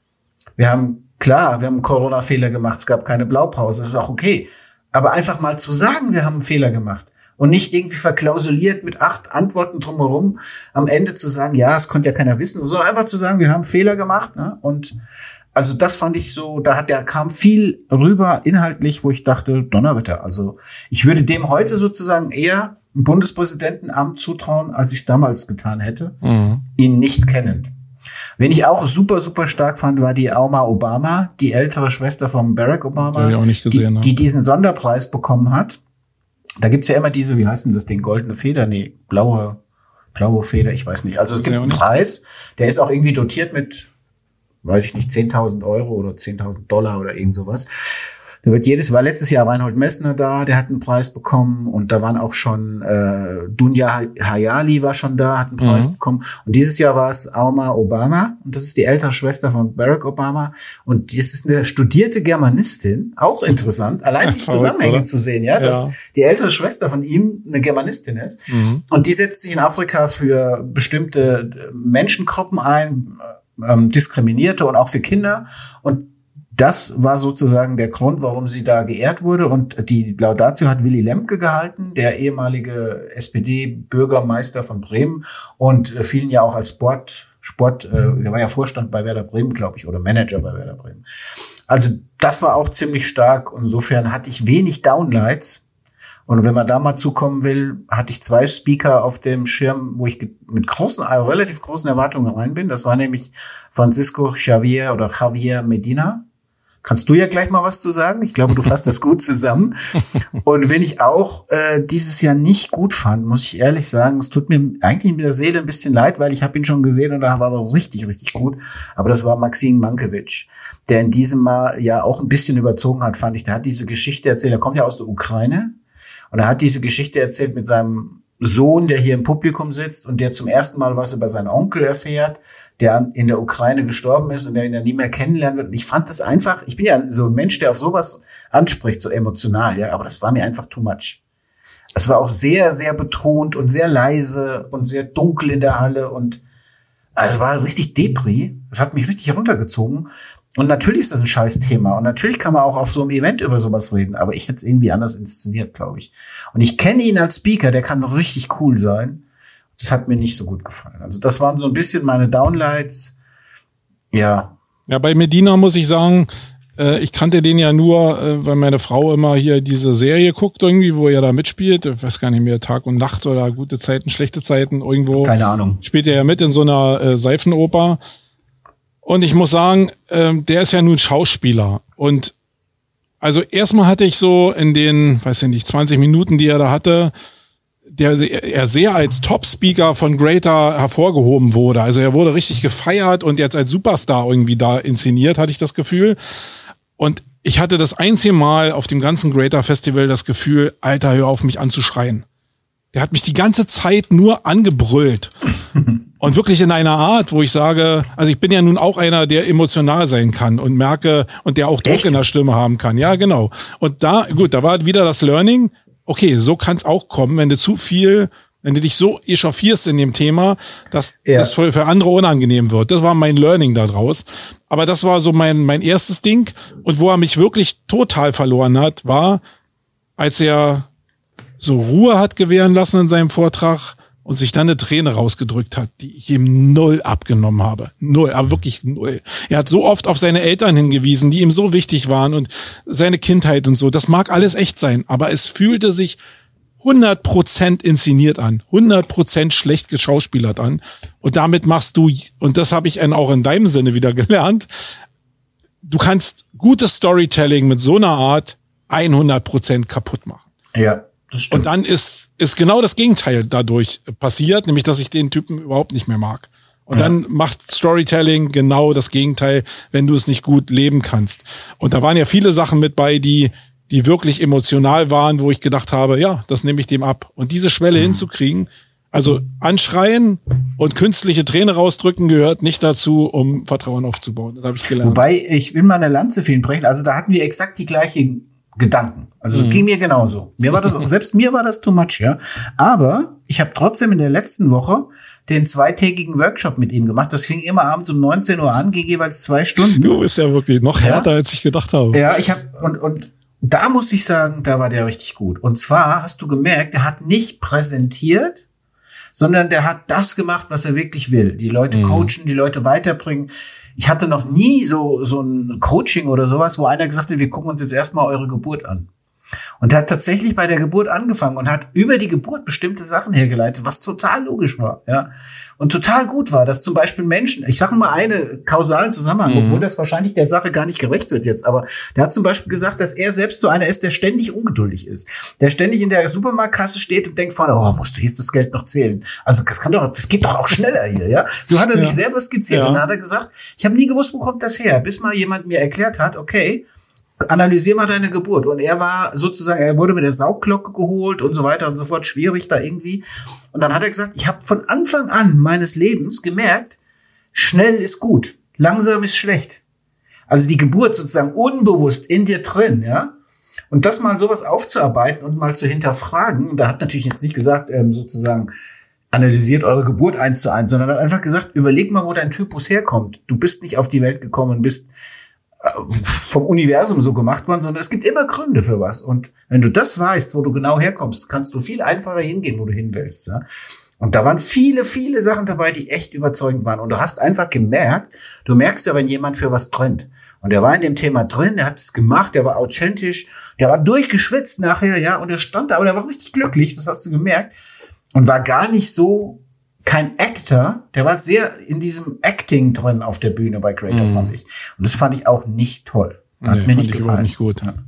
Wir haben Klar, wir haben einen Corona-Fehler gemacht, es gab keine Blaupause, das ist auch okay. Aber einfach mal zu sagen, wir haben einen Fehler gemacht und nicht irgendwie verklausuliert mit acht Antworten drumherum am Ende zu sagen, ja, es konnte ja keiner wissen, sondern einfach zu sagen, wir haben einen Fehler gemacht. Ne? Und also das fand ich so, da hat der kam viel rüber inhaltlich, wo ich dachte, Donnerwetter. Also ich würde dem heute sozusagen eher ein Bundespräsidentenamt zutrauen, als ich es damals getan hätte, mhm. ihn nicht kennend. Wen ich auch super, super stark fand, war die Alma Obama, die ältere Schwester von Barack Obama, die, ich auch nicht gesehen, die, die diesen Sonderpreis bekommen hat. Da gibt's ja immer diese, wie heißt denn das Ding, goldene Feder? Nee, blaue, blaue Feder, ich weiß nicht. Also es gibt einen Preis, der ist auch irgendwie dotiert mit, weiß ich nicht, zehntausend Euro oder zehntausend Dollar oder irgend sowas. Da wird jedes, war letztes Jahr Reinhold Messner da, der hat einen Preis bekommen und da waren auch schon, äh, Dunja Hayali war schon da, hat einen Preis mhm. bekommen und dieses Jahr war es Alma Obama und das ist die ältere Schwester von Barack Obama und das ist eine studierte Germanistin, auch interessant, allein die Zusammenhänge zu sehen, ja, dass ja. die ältere Schwester von ihm eine Germanistin ist mhm. und die setzt sich in Afrika für bestimmte Menschengruppen ein, ähm, Diskriminierte und auch für Kinder und das war sozusagen der Grund, warum sie da geehrt wurde. Und die Laudatio hat Willy Lemke gehalten, der ehemalige S P D-Bürgermeister von Bremen und äh, vielen ja auch als Sport, Sport, äh, der war ja Vorstand bei Werder Bremen, glaube ich, oder Manager bei Werder Bremen. Also das war auch ziemlich stark. Insofern hatte ich wenig Downlights. Und wenn man da mal zukommen will, hatte ich zwei Speaker auf dem Schirm, wo ich mit großen, also relativ großen Erwartungen rein bin. Das war nämlich Francisco Javier oder Javier Medina. Kannst du ja gleich mal was zu sagen? Ich glaube, du fasst das gut zusammen. Und wenn ich auch äh, dieses Jahr nicht gut fand, muss ich ehrlich sagen, es tut mir eigentlich mit der Seele ein bisschen leid, weil ich habe ihn schon gesehen und da war er richtig, richtig gut. Aber das war Maxim Mankiewicz, der in diesem Mal ja auch ein bisschen überzogen hat, fand ich. Der hat diese Geschichte erzählt, er kommt ja aus der Ukraine und er hat diese Geschichte erzählt mit seinem Sohn, der hier im Publikum sitzt und der zum ersten Mal was über seinen Onkel erfährt, der in der Ukraine gestorben ist und der ihn dann nie mehr kennenlernen wird. Und ich fand das einfach, ich bin ja so ein Mensch, der auf sowas anspricht, so emotional, ja, aber das war mir einfach too much. Es war auch sehr, sehr betont und sehr leise und sehr dunkel in der Halle und also es war richtig Depri. Es hat mich richtig heruntergezogen. Und natürlich ist das ein scheiß Thema. Und natürlich kann man auch auf so einem Event über sowas reden. Aber ich hätte es irgendwie anders inszeniert, glaube ich. Und ich kenne ihn als Speaker, der kann richtig cool sein. Das hat mir nicht so gut gefallen. Also das waren so ein bisschen meine Downlights. Ja. Ja, bei Medina muss ich sagen, äh, ich kannte den ja nur, äh, weil meine Frau immer hier diese Serie guckt irgendwie, wo er da mitspielt. Ich weiß gar nicht mehr, Tag und Nacht oder gute Zeiten, schlechte Zeiten irgendwo. Keine Ahnung. Spielt er ja mit in so einer äh, Seifenoper. Und ich muss sagen, ähm, der ist ja nun Schauspieler. Und also erstmal hatte ich so in den, weiß ich nicht, zwanzig Minuten, die er da hatte, der er sehr als Top-Speaker von Greater hervorgehoben wurde. Also er wurde richtig gefeiert und jetzt als Superstar irgendwie da inszeniert, hatte ich das Gefühl. Und ich hatte das einzige Mal auf dem ganzen Greater Festival das Gefühl, Alter, hör auf mich anzuschreien. Der hat mich die ganze Zeit nur angebrüllt. Und wirklich in einer Art, wo ich sage, also ich bin ja nun auch einer, der emotional sein kann und merke und der auch Druck Echt? in der Stimme haben kann. Ja, genau. Und da, gut, da war wieder das Learning. Okay, so kann es auch kommen, wenn du zu viel, wenn du dich so echauffierst in dem Thema, dass ja. das für, für andere unangenehm wird. Das war mein Learning daraus. Aber das war so mein, mein erstes Ding. Und wo er mich wirklich total verloren hat, war, als er so Ruhe hat gewähren lassen in seinem Vortrag und sich dann eine Träne rausgedrückt hat, die ich ihm null abgenommen habe. Null, aber wirklich null. Er hat so oft auf seine Eltern hingewiesen, die ihm so wichtig waren und seine Kindheit und so. Das mag alles echt sein, aber es fühlte sich hundert Prozent inszeniert an, hundert Prozent schlecht geschauspielert an. Und damit machst du, und das habe ich auch in deinem Sinne wieder gelernt, du kannst gutes Storytelling mit so einer Art hundert Prozent kaputt machen. Ja. Und dann ist, ist genau das Gegenteil dadurch passiert, nämlich, dass ich den Typen überhaupt nicht mehr mag. Und ja. dann macht Storytelling genau das Gegenteil, wenn du es nicht gut leben kannst. Und da waren ja viele Sachen mit bei, die, die wirklich emotional waren, wo ich gedacht habe, ja, das nehme ich dem ab. Und diese Schwelle mhm. hinzukriegen, also anschreien und künstliche Träne rausdrücken gehört nicht dazu, um Vertrauen aufzubauen. Das habe ich gelernt. Wobei, ich will mal eine Lanze für ihn brechen. Also da hatten wir exakt die gleichen Gedanken. Also es mhm. ging mir genauso. Mir war das auch, selbst mir war das too much, ja. Aber ich habe trotzdem in der letzten Woche den zweitägigen Workshop mit ihm gemacht. Das fing immer abends um neunzehn Uhr an, ging jeweils zwei Stunden. Du bist ja wirklich noch härter, ja. als ich gedacht habe. Ja, ich habe und und da muss ich sagen, da war der richtig gut. Und zwar hast du gemerkt, er hat nicht präsentiert, sondern der hat das gemacht, was er wirklich will. Die Leute mhm. coachen, die Leute weiterbringen. Ich hatte noch nie so so ein Coaching oder sowas, wo einer gesagt hat, wir gucken uns jetzt erstmal eure Geburt an. Und er hat tatsächlich bei der Geburt angefangen und hat über die Geburt bestimmte Sachen hergeleitet, was total logisch war, ja. Und total gut war, dass zum Beispiel Menschen, ich sage mal einen kausalen Zusammenhang, mhm. obwohl das wahrscheinlich der Sache gar nicht gerecht wird jetzt, aber der hat zum Beispiel gesagt, dass er selbst so einer ist, der ständig ungeduldig ist, der ständig in der Supermarktkasse steht und denkt vorne, oh, musst du jetzt das Geld noch zählen? Also das kann doch, das geht doch auch schneller hier, ja. So hat er ja. sich selber skizziert ja. und dann hat er gesagt, ich habe nie gewusst, wo kommt das her, bis mal jemand mir erklärt hat, okay, analysier mal deine Geburt. Und er war sozusagen, er wurde mit der Saugglocke geholt und so weiter und so fort, schwierig da irgendwie. Und dann hat er gesagt, ich habe von Anfang an meines Lebens gemerkt, schnell ist gut, langsam ist schlecht. Also die Geburt sozusagen unbewusst in dir drin, ja. Und das mal sowas aufzuarbeiten und mal zu hinterfragen, da hat natürlich jetzt nicht gesagt, ähm, sozusagen, analysiert eure Geburt eins zu eins, sondern hat einfach gesagt, überleg mal, wo dein Typus herkommt. Du bist nicht auf die Welt gekommen, bist vom Universum so gemacht worden, sondern es gibt immer Gründe für was. Und wenn du das weißt, wo du genau herkommst, kannst du viel einfacher hingehen, wo du hin willst. Ja? Und da waren viele, viele Sachen dabei, die echt überzeugend waren. Und du hast einfach gemerkt, du merkst ja, wenn jemand für was brennt. Und er war in dem Thema drin, der hat es gemacht, der war authentisch, der war durchgeschwitzt nachher, ja, und er stand da, aber der war richtig glücklich, das hast du gemerkt. Und war gar nicht so kein Actor, der war sehr in diesem Acting drin auf der Bühne bei Greater, mm. fand ich. Und das fand ich auch nicht toll. Hat nee, mir nicht gefallen. Nicht gut. Ja.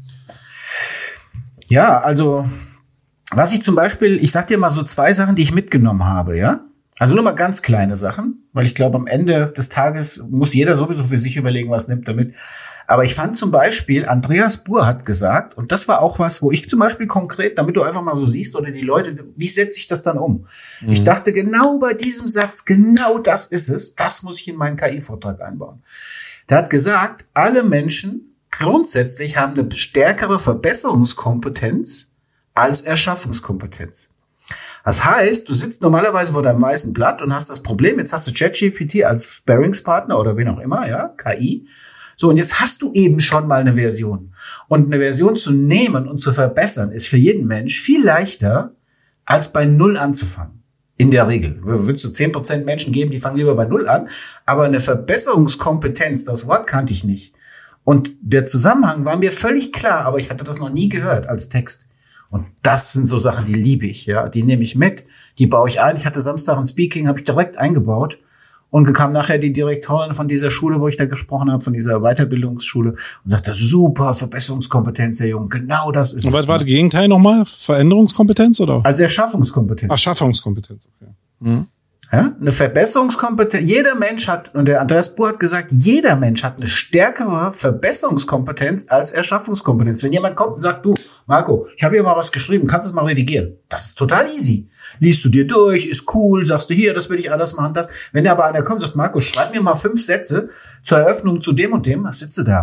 ja, also, was ich zum Beispiel, ich sag dir mal so zwei Sachen, die ich mitgenommen habe, ja. Also nur mal ganz kleine Sachen, weil ich glaube, am Ende des Tages muss jeder sowieso für sich überlegen, was nimmt er mit. Aber ich fand zum Beispiel, Andreas Buhr hat gesagt, und das war auch was, wo ich zum Beispiel konkret, damit du einfach mal so siehst, oder die Leute, wie setze ich das dann um? Mhm. Ich dachte, genau bei diesem Satz, genau das ist es, das muss ich in meinen K I-Vortrag einbauen. Der hat gesagt, alle Menschen grundsätzlich haben eine stärkere Verbesserungskompetenz als Erschaffungskompetenz. Das heißt, du sitzt normalerweise vor deinem weißen Blatt und hast das Problem, jetzt hast du ChatGPT als Sparringspartner oder wen auch immer, ja, K I. So, und jetzt hast du eben schon mal eine Version. Und eine Version zu nehmen und zu verbessern, ist für jeden Mensch viel leichter, als bei Null anzufangen. In der Regel. Würdest du zehn Prozent Menschen geben, die fangen lieber bei Null an. Aber eine Verbesserungskompetenz, das Wort kannte ich nicht. Und der Zusammenhang war mir völlig klar, aber ich hatte das noch nie gehört als Text. Und das sind so Sachen, die liebe ich, ja. Die nehme ich mit, die baue ich ein. Ich hatte Samstag ein Speaking, habe ich direkt eingebaut. Und kam nachher die Direktorin von dieser Schule, wo ich da gesprochen habe, von dieser Weiterbildungsschule, und sagte, super, Verbesserungskompetenz, Herr Jung, genau das ist es. Und was war das Gegenteil nochmal? Veränderungskompetenz, oder? Also Erschaffungskompetenz. Ach, Schaffungskompetenz, okay. Mhm. Ja, eine Verbesserungskompetenz. Jeder Mensch hat, und der Andreas Buhr hat gesagt, jeder Mensch hat eine stärkere Verbesserungskompetenz als Erschaffungskompetenz. Wenn jemand kommt und sagt, du, Marco, ich habe hier mal was geschrieben, kannst du es mal redigieren? Das ist total easy. Liest du dir durch, ist cool, sagst du hier, das will ich anders machen, das. Wenn da aber einer kommt und sagt, Marco, schreib mir mal fünf Sätze zur Eröffnung zu dem und dem, was sitze da?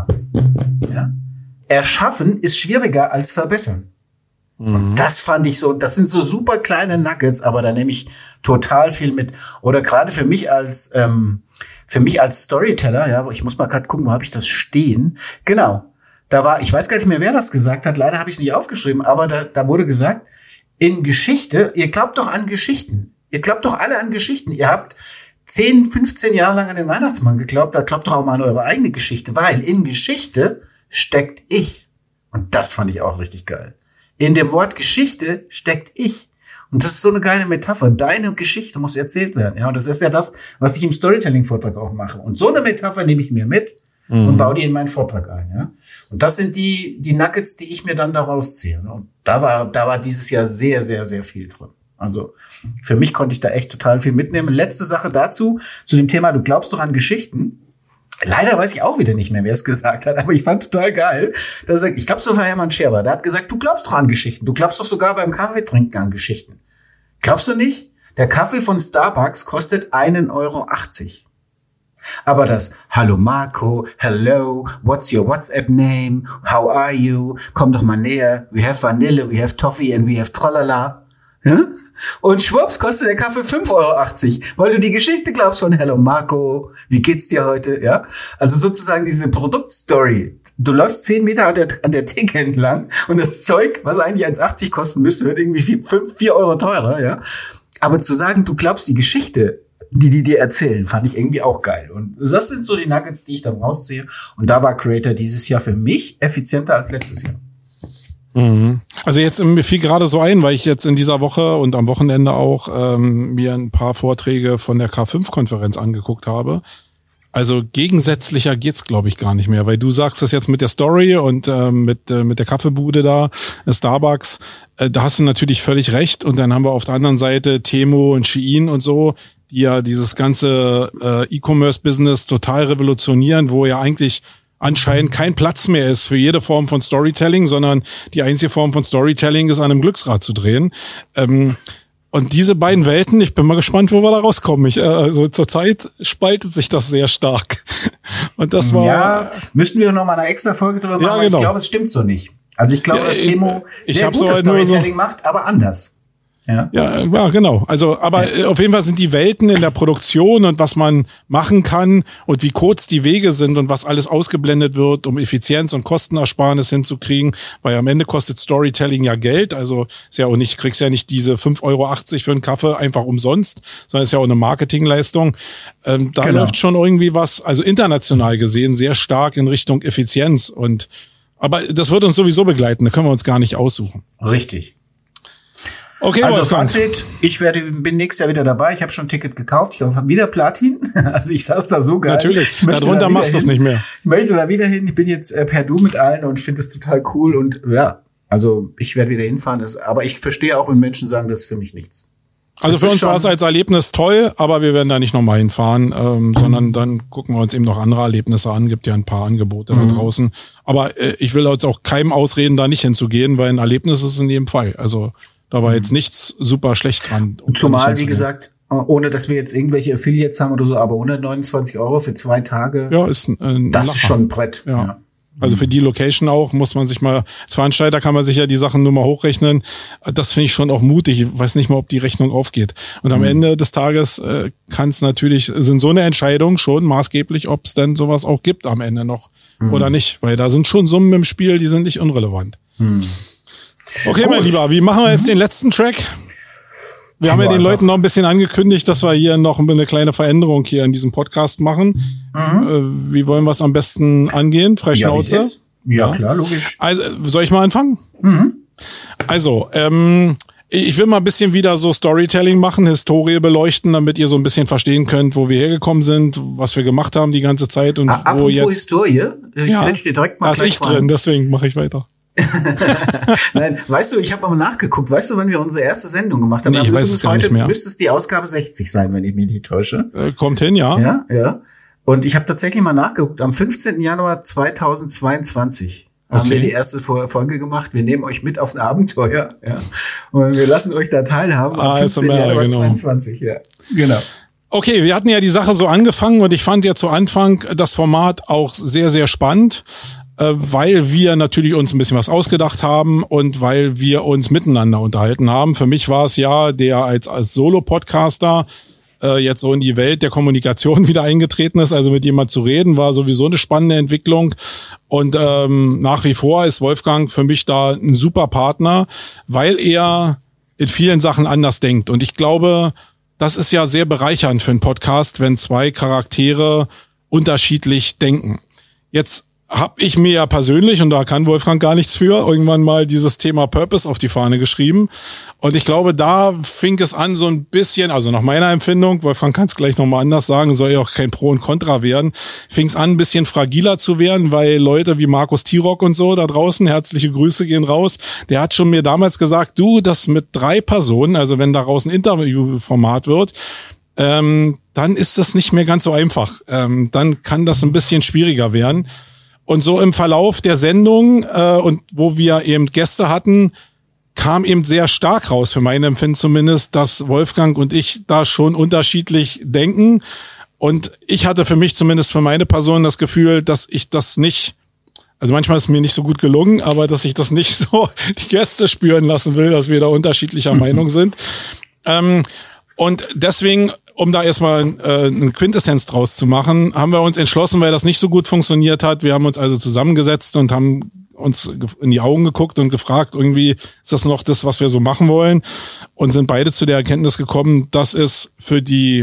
Ja? Erschaffen ist schwieriger als verbessern. Und das fand ich so, das sind so super kleine Nuggets, aber da nehme ich total viel mit. Oder gerade für mich als ähm, für mich als Storyteller, ja, ich muss mal gerade gucken, wo habe ich das stehen? Genau, da war, ich weiß gar nicht mehr, wer das gesagt hat, leider habe ich es nicht aufgeschrieben, aber da, da wurde gesagt, in Geschichte, ihr glaubt doch an Geschichten. Ihr glaubt doch alle an Geschichten. Ihr habt zehn, fünfzehn Jahre lang an den Weihnachtsmann geglaubt, da glaubt doch auch mal an eure eigene Geschichte, weil in Geschichte steckt ich. Und das fand ich auch richtig geil. In dem Wort Geschichte steckt ich. Und das ist so eine geile Metapher. Deine Geschichte muss erzählt werden. Ja, und das ist ja das, was ich im Storytelling-Vortrag auch mache. Und so eine Metapher nehme ich mir mit mhm. und baue die in meinen Vortrag ein. Ja, und das sind die die Nuggets, die ich mir dann daraus ziehe. Und da war da war dieses Jahr sehr, sehr, sehr viel drin. Also für mich konnte ich da echt total viel mitnehmen. Letzte Sache dazu, zu dem Thema, du glaubst doch an Geschichten. Leider weiß ich auch wieder nicht mehr, wer es gesagt hat, aber ich fand total geil. Dass er, ich glaube, so war Hermann Scherer. Der hat gesagt, du glaubst doch an Geschichten. Du glaubst doch sogar beim Kaffeetrinken an Geschichten. Glaubst du nicht? Der Kaffee von Starbucks kostet einen Euro achtzig. Aber das Hallo Marco, hello, what's your WhatsApp name, how are you, komm doch mal näher, we have Vanille, we have Toffee and we have Tralala. Ja? Und schwupps kostet der Kaffee fünf Euro achtzig, weil du die Geschichte glaubst von Hello Marco, wie geht's dir heute? Ja, also sozusagen diese Produktstory. Du läufst zehn Meter an der, an der Theke entlang und das Zeug, was eigentlich eins achtzig kosten müsste, wird irgendwie vier Euro teurer. Ja, aber zu sagen, du glaubst die Geschichte, die die dir erzählen, fand ich irgendwie auch geil. Und das sind so die Nuggets, die ich dann rausziehe. Und da war Creator dieses Jahr für mich effizienter als letztes Jahr. Also jetzt mir fiel gerade so ein, weil ich jetzt in dieser Woche und am Wochenende auch ähm, mir ein paar Vorträge von der K fünf Konferenz angeguckt habe. Also gegensätzlicher geht's, glaube ich, gar nicht mehr, weil du sagst das jetzt mit der Story und äh, mit äh, mit der Kaffeebude da, Starbucks, äh, da hast du natürlich völlig recht. Und dann haben wir auf der anderen Seite Temu und Shein und so, die ja dieses ganze äh, E-Commerce-Business total revolutionieren, wo ja eigentlich anscheinend kein Platz mehr ist für jede Form von Storytelling, sondern die einzige Form von Storytelling ist, an einem Glücksrad zu drehen. Ähm, und diese beiden Welten, ich bin mal gespannt, wo wir da rauskommen. Ich, äh, also zurzeit spaltet sich das sehr stark. Und das war... Ja, müssten wir noch mal eine extra Folge drüber machen, ja, genau. Ich glaube, es stimmt so nicht. Also ich glaube, ja, dass Temu sehr gutes so Storytelling so macht, aber anders. Ja. ja, ja, genau. Also, aber ja. auf jeden Fall sind die Welten in der Produktion und was man machen kann und wie kurz die Wege sind und was alles ausgeblendet wird, um Effizienz und Kostenersparnis hinzukriegen, weil am Ende kostet Storytelling ja Geld. Also ist ja auch nicht, kriegst ja nicht diese fünf Euro achtzig für einen Kaffee einfach umsonst, sondern ist ja auch eine Marketingleistung. Ähm, da genau. läuft schon irgendwie was, also international gesehen, sehr stark in Richtung Effizienz und aber das wird uns sowieso begleiten, da können wir uns gar nicht aussuchen. Richtig. Okay, also Fazit, ich werde, bin nächstes Jahr wieder dabei. Ich habe schon ein Ticket gekauft. Ich habe wieder Platin. Also ich saß da so geil. Natürlich, darunter da machst du es nicht mehr. Ich möchte da wieder hin. Ich bin jetzt äh, per Du mit allen und finde es total cool. Und ja, also ich werde wieder hinfahren. Das, aber ich verstehe auch, wenn Menschen sagen, das ist für mich nichts. Also das für uns war es als Erlebnis toll, aber wir werden da nicht nochmal hinfahren, ähm, sondern dann gucken wir uns eben noch andere Erlebnisse an. Gibt ja ein paar Angebote mhm. da draußen. Aber äh, ich will jetzt auch keinem ausreden, da nicht hinzugehen, weil ein Erlebnis ist in jedem Fall. Also da war jetzt nichts super schlecht dran. Zumal, wie gesagt, ohne dass wir jetzt irgendwelche Affiliates haben oder so, aber hundertneunundzwanzig Euro für zwei Tage, ja, ist ein, das Lacher. Ist schon ein Brett. Ja. ja. Also für die Location auch muss man sich mal, als Veranstalter kann man sich ja die Sachen nur mal hochrechnen. Das finde ich schon auch mutig. Ich weiß nicht mal, ob die Rechnung aufgeht. Und am mhm. Ende des Tages äh, kann es natürlich, sind so eine Entscheidung schon maßgeblich, ob es denn sowas auch gibt am Ende noch mhm. oder nicht. Weil da sind schon Summen im Spiel, die sind nicht irrelevant. Mhm. Okay, Gut. mein Lieber, wie machen wir jetzt mhm. den letzten Track? Wir haben ja den Leuten noch ein bisschen angekündigt, dass wir hier noch eine kleine Veränderung hier in diesem Podcast machen. Mhm. Wie wollen wir es am besten angehen? Freischnauze? Ja, ja, klar, logisch. Also, soll ich mal anfangen? Mhm. Also, ähm, ich will mal ein bisschen wieder so Storytelling machen, Historie beleuchten, damit ihr so ein bisschen verstehen könnt, wo wir hergekommen sind, was wir gemacht haben die ganze Zeit und A- wo jetzt. Historie? Ich ja, dir direkt mal da ist ich drin, deswegen mache ich weiter. Nein, weißt du, ich habe mal nachgeguckt. Weißt du, wann wir unsere erste Sendung gemacht haben? Nee, ich weiß es gar heute nicht mehr. Müsste es die Ausgabe sechzig sein, wenn ich mich nicht täusche. Äh, kommt hin, ja. Ja, ja. Und ich habe tatsächlich mal nachgeguckt. Am fünfzehnten Januar zweitausendzweiundzwanzig okay. haben wir die erste Folge gemacht. Wir nehmen euch mit auf ein Abenteuer. Ja. Und wir lassen euch da teilhaben. Am fünfzehnten Januar genau. zweiundzwanzig Ja, genau. Okay, wir hatten ja die Sache so angefangen und ich fand ja zu Anfang das Format auch sehr, sehr spannend, weil wir natürlich uns ein bisschen was ausgedacht haben und weil wir uns miteinander unterhalten haben. Für mich war es ja, der als, als Solo-Podcaster äh, jetzt so in die Welt der Kommunikation wieder eingetreten ist, also mit jemand zu reden, war sowieso eine spannende Entwicklung. Und ähm, nach wie vor ist Wolfgang für mich da ein super Partner, weil er in vielen Sachen anders denkt. Und ich glaube, das ist ja sehr bereichernd für einen Podcast, wenn zwei Charaktere unterschiedlich denken. Jetzt habe ich mir ja persönlich, und da kann Wolfgang gar nichts für, irgendwann mal dieses Thema Purpose auf die Fahne geschrieben. Und ich glaube, da fing es an so ein bisschen, also nach meiner Empfindung, Wolfgang kann es gleich nochmal anders sagen, soll ja auch kein Pro und Contra werden, fing es an, ein bisschen fragiler zu werden, weil Leute wie Markus Tirock und so da draußen, herzliche Grüße gehen raus, der hat schon mir damals gesagt, du, das mit drei Personen, also wenn daraus ein Interviewformat wird, ähm, dann ist das nicht mehr ganz so einfach. Ähm, dann kann das ein bisschen schwieriger werden. Und so im Verlauf der Sendung äh, und wo wir eben Gäste hatten, kam eben sehr stark raus, für mein Empfinden zumindest, dass Wolfgang und ich da schon unterschiedlich denken. Und ich hatte für mich zumindest für meine Person das Gefühl, dass ich das nicht, also manchmal ist es mir nicht so gut gelungen, aber dass ich das nicht so die Gäste spüren lassen will, dass wir da unterschiedlicher mhm. Meinung sind. Ähm, und deswegen, um da erstmal äh, eine Quintessenz draus zu machen, haben wir uns entschlossen, weil das nicht so gut funktioniert hat. Wir haben uns also zusammengesetzt und haben uns in die Augen geguckt und gefragt, irgendwie ist das noch das, was wir so machen wollen? Und sind beide zu der Erkenntnis gekommen, dass es für die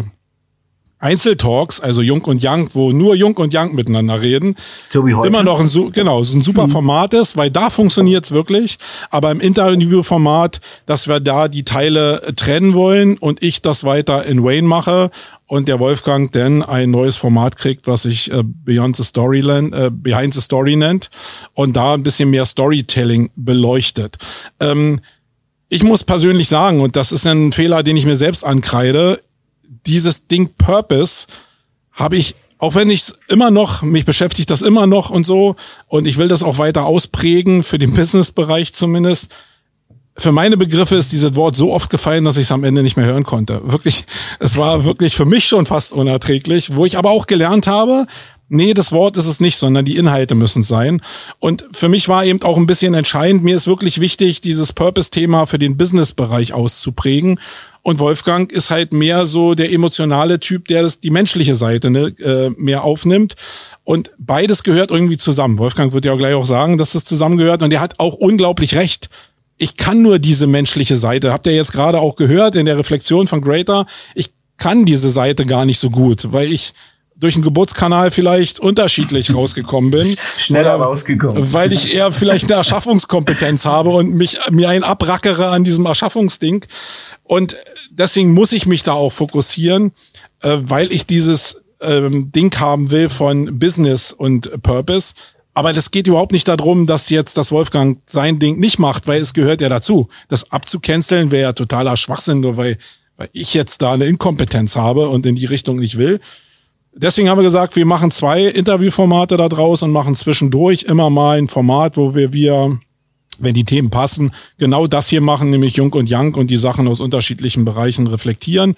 Einzeltalks, also Jung und Young, wo nur Jung und Young miteinander reden, so wie heute. Immer noch ein, genau, ein super Format ist, weil da funktioniert's wirklich. Aber im Interviewformat, dass wir da die Teile trennen wollen und ich das weiter in Wayne mache und der Wolfgang dann ein neues Format kriegt, was sich äh, Beyond the Storyland, äh, Behind the Story nennt und da ein bisschen mehr Storytelling beleuchtet. Ähm, ich muss persönlich sagen, und das ist ein Fehler, den ich mir selbst ankreide, dieses Ding Purpose habe ich, auch wenn ich immer noch, mich beschäftigt das immer noch und so, und ich will das auch weiter ausprägen, für den Business-Bereich zumindest. Für meine Begriffe ist dieses Wort so oft gefallen, dass ich es am Ende nicht mehr hören konnte. Wirklich, es war wirklich für mich schon fast unerträglich, wo ich aber auch gelernt habe, nee, das Wort ist es nicht, sondern die Inhalte müssen es sein. Und für mich war eben auch ein bisschen entscheidend, mir ist wirklich wichtig, dieses Purpose-Thema für den Business-Bereich auszuprägen. Und Wolfgang ist halt mehr so der emotionale Typ, der das die menschliche Seite ne, äh, mehr aufnimmt. Und beides gehört irgendwie zusammen. Wolfgang wird ja auch gleich auch sagen, dass das zusammengehört. Und er hat auch unglaublich recht. Ich kann nur diese menschliche Seite. Habt ihr jetzt gerade auch gehört in der Reflexion von Greater? Ich kann diese Seite gar nicht so gut, weil ich durch einen Geburtskanal vielleicht unterschiedlich rausgekommen bin. Schneller rausgekommen. Weil ich eher vielleicht eine Erschaffungskompetenz habe und mich mir ein abrackere an diesem Erschaffungsding. Und deswegen muss ich mich da auch fokussieren, äh, weil ich dieses ähm, Ding haben will von Business und Purpose. Aber das geht überhaupt nicht darum, dass jetzt das Wolfgang sein Ding nicht macht, weil es gehört ja dazu. Das abzucanceln wäre ja totaler Schwachsinn, nur weil weil ich jetzt da eine Inkompetenz habe und in die Richtung nicht will. Deswegen haben wir gesagt, wir machen zwei Interviewformate da draus und machen zwischendurch immer mal ein Format, wo wir, wir, wenn die Themen passen, genau das hier machen, nämlich Jung und Yang und die Sachen aus unterschiedlichen Bereichen reflektieren.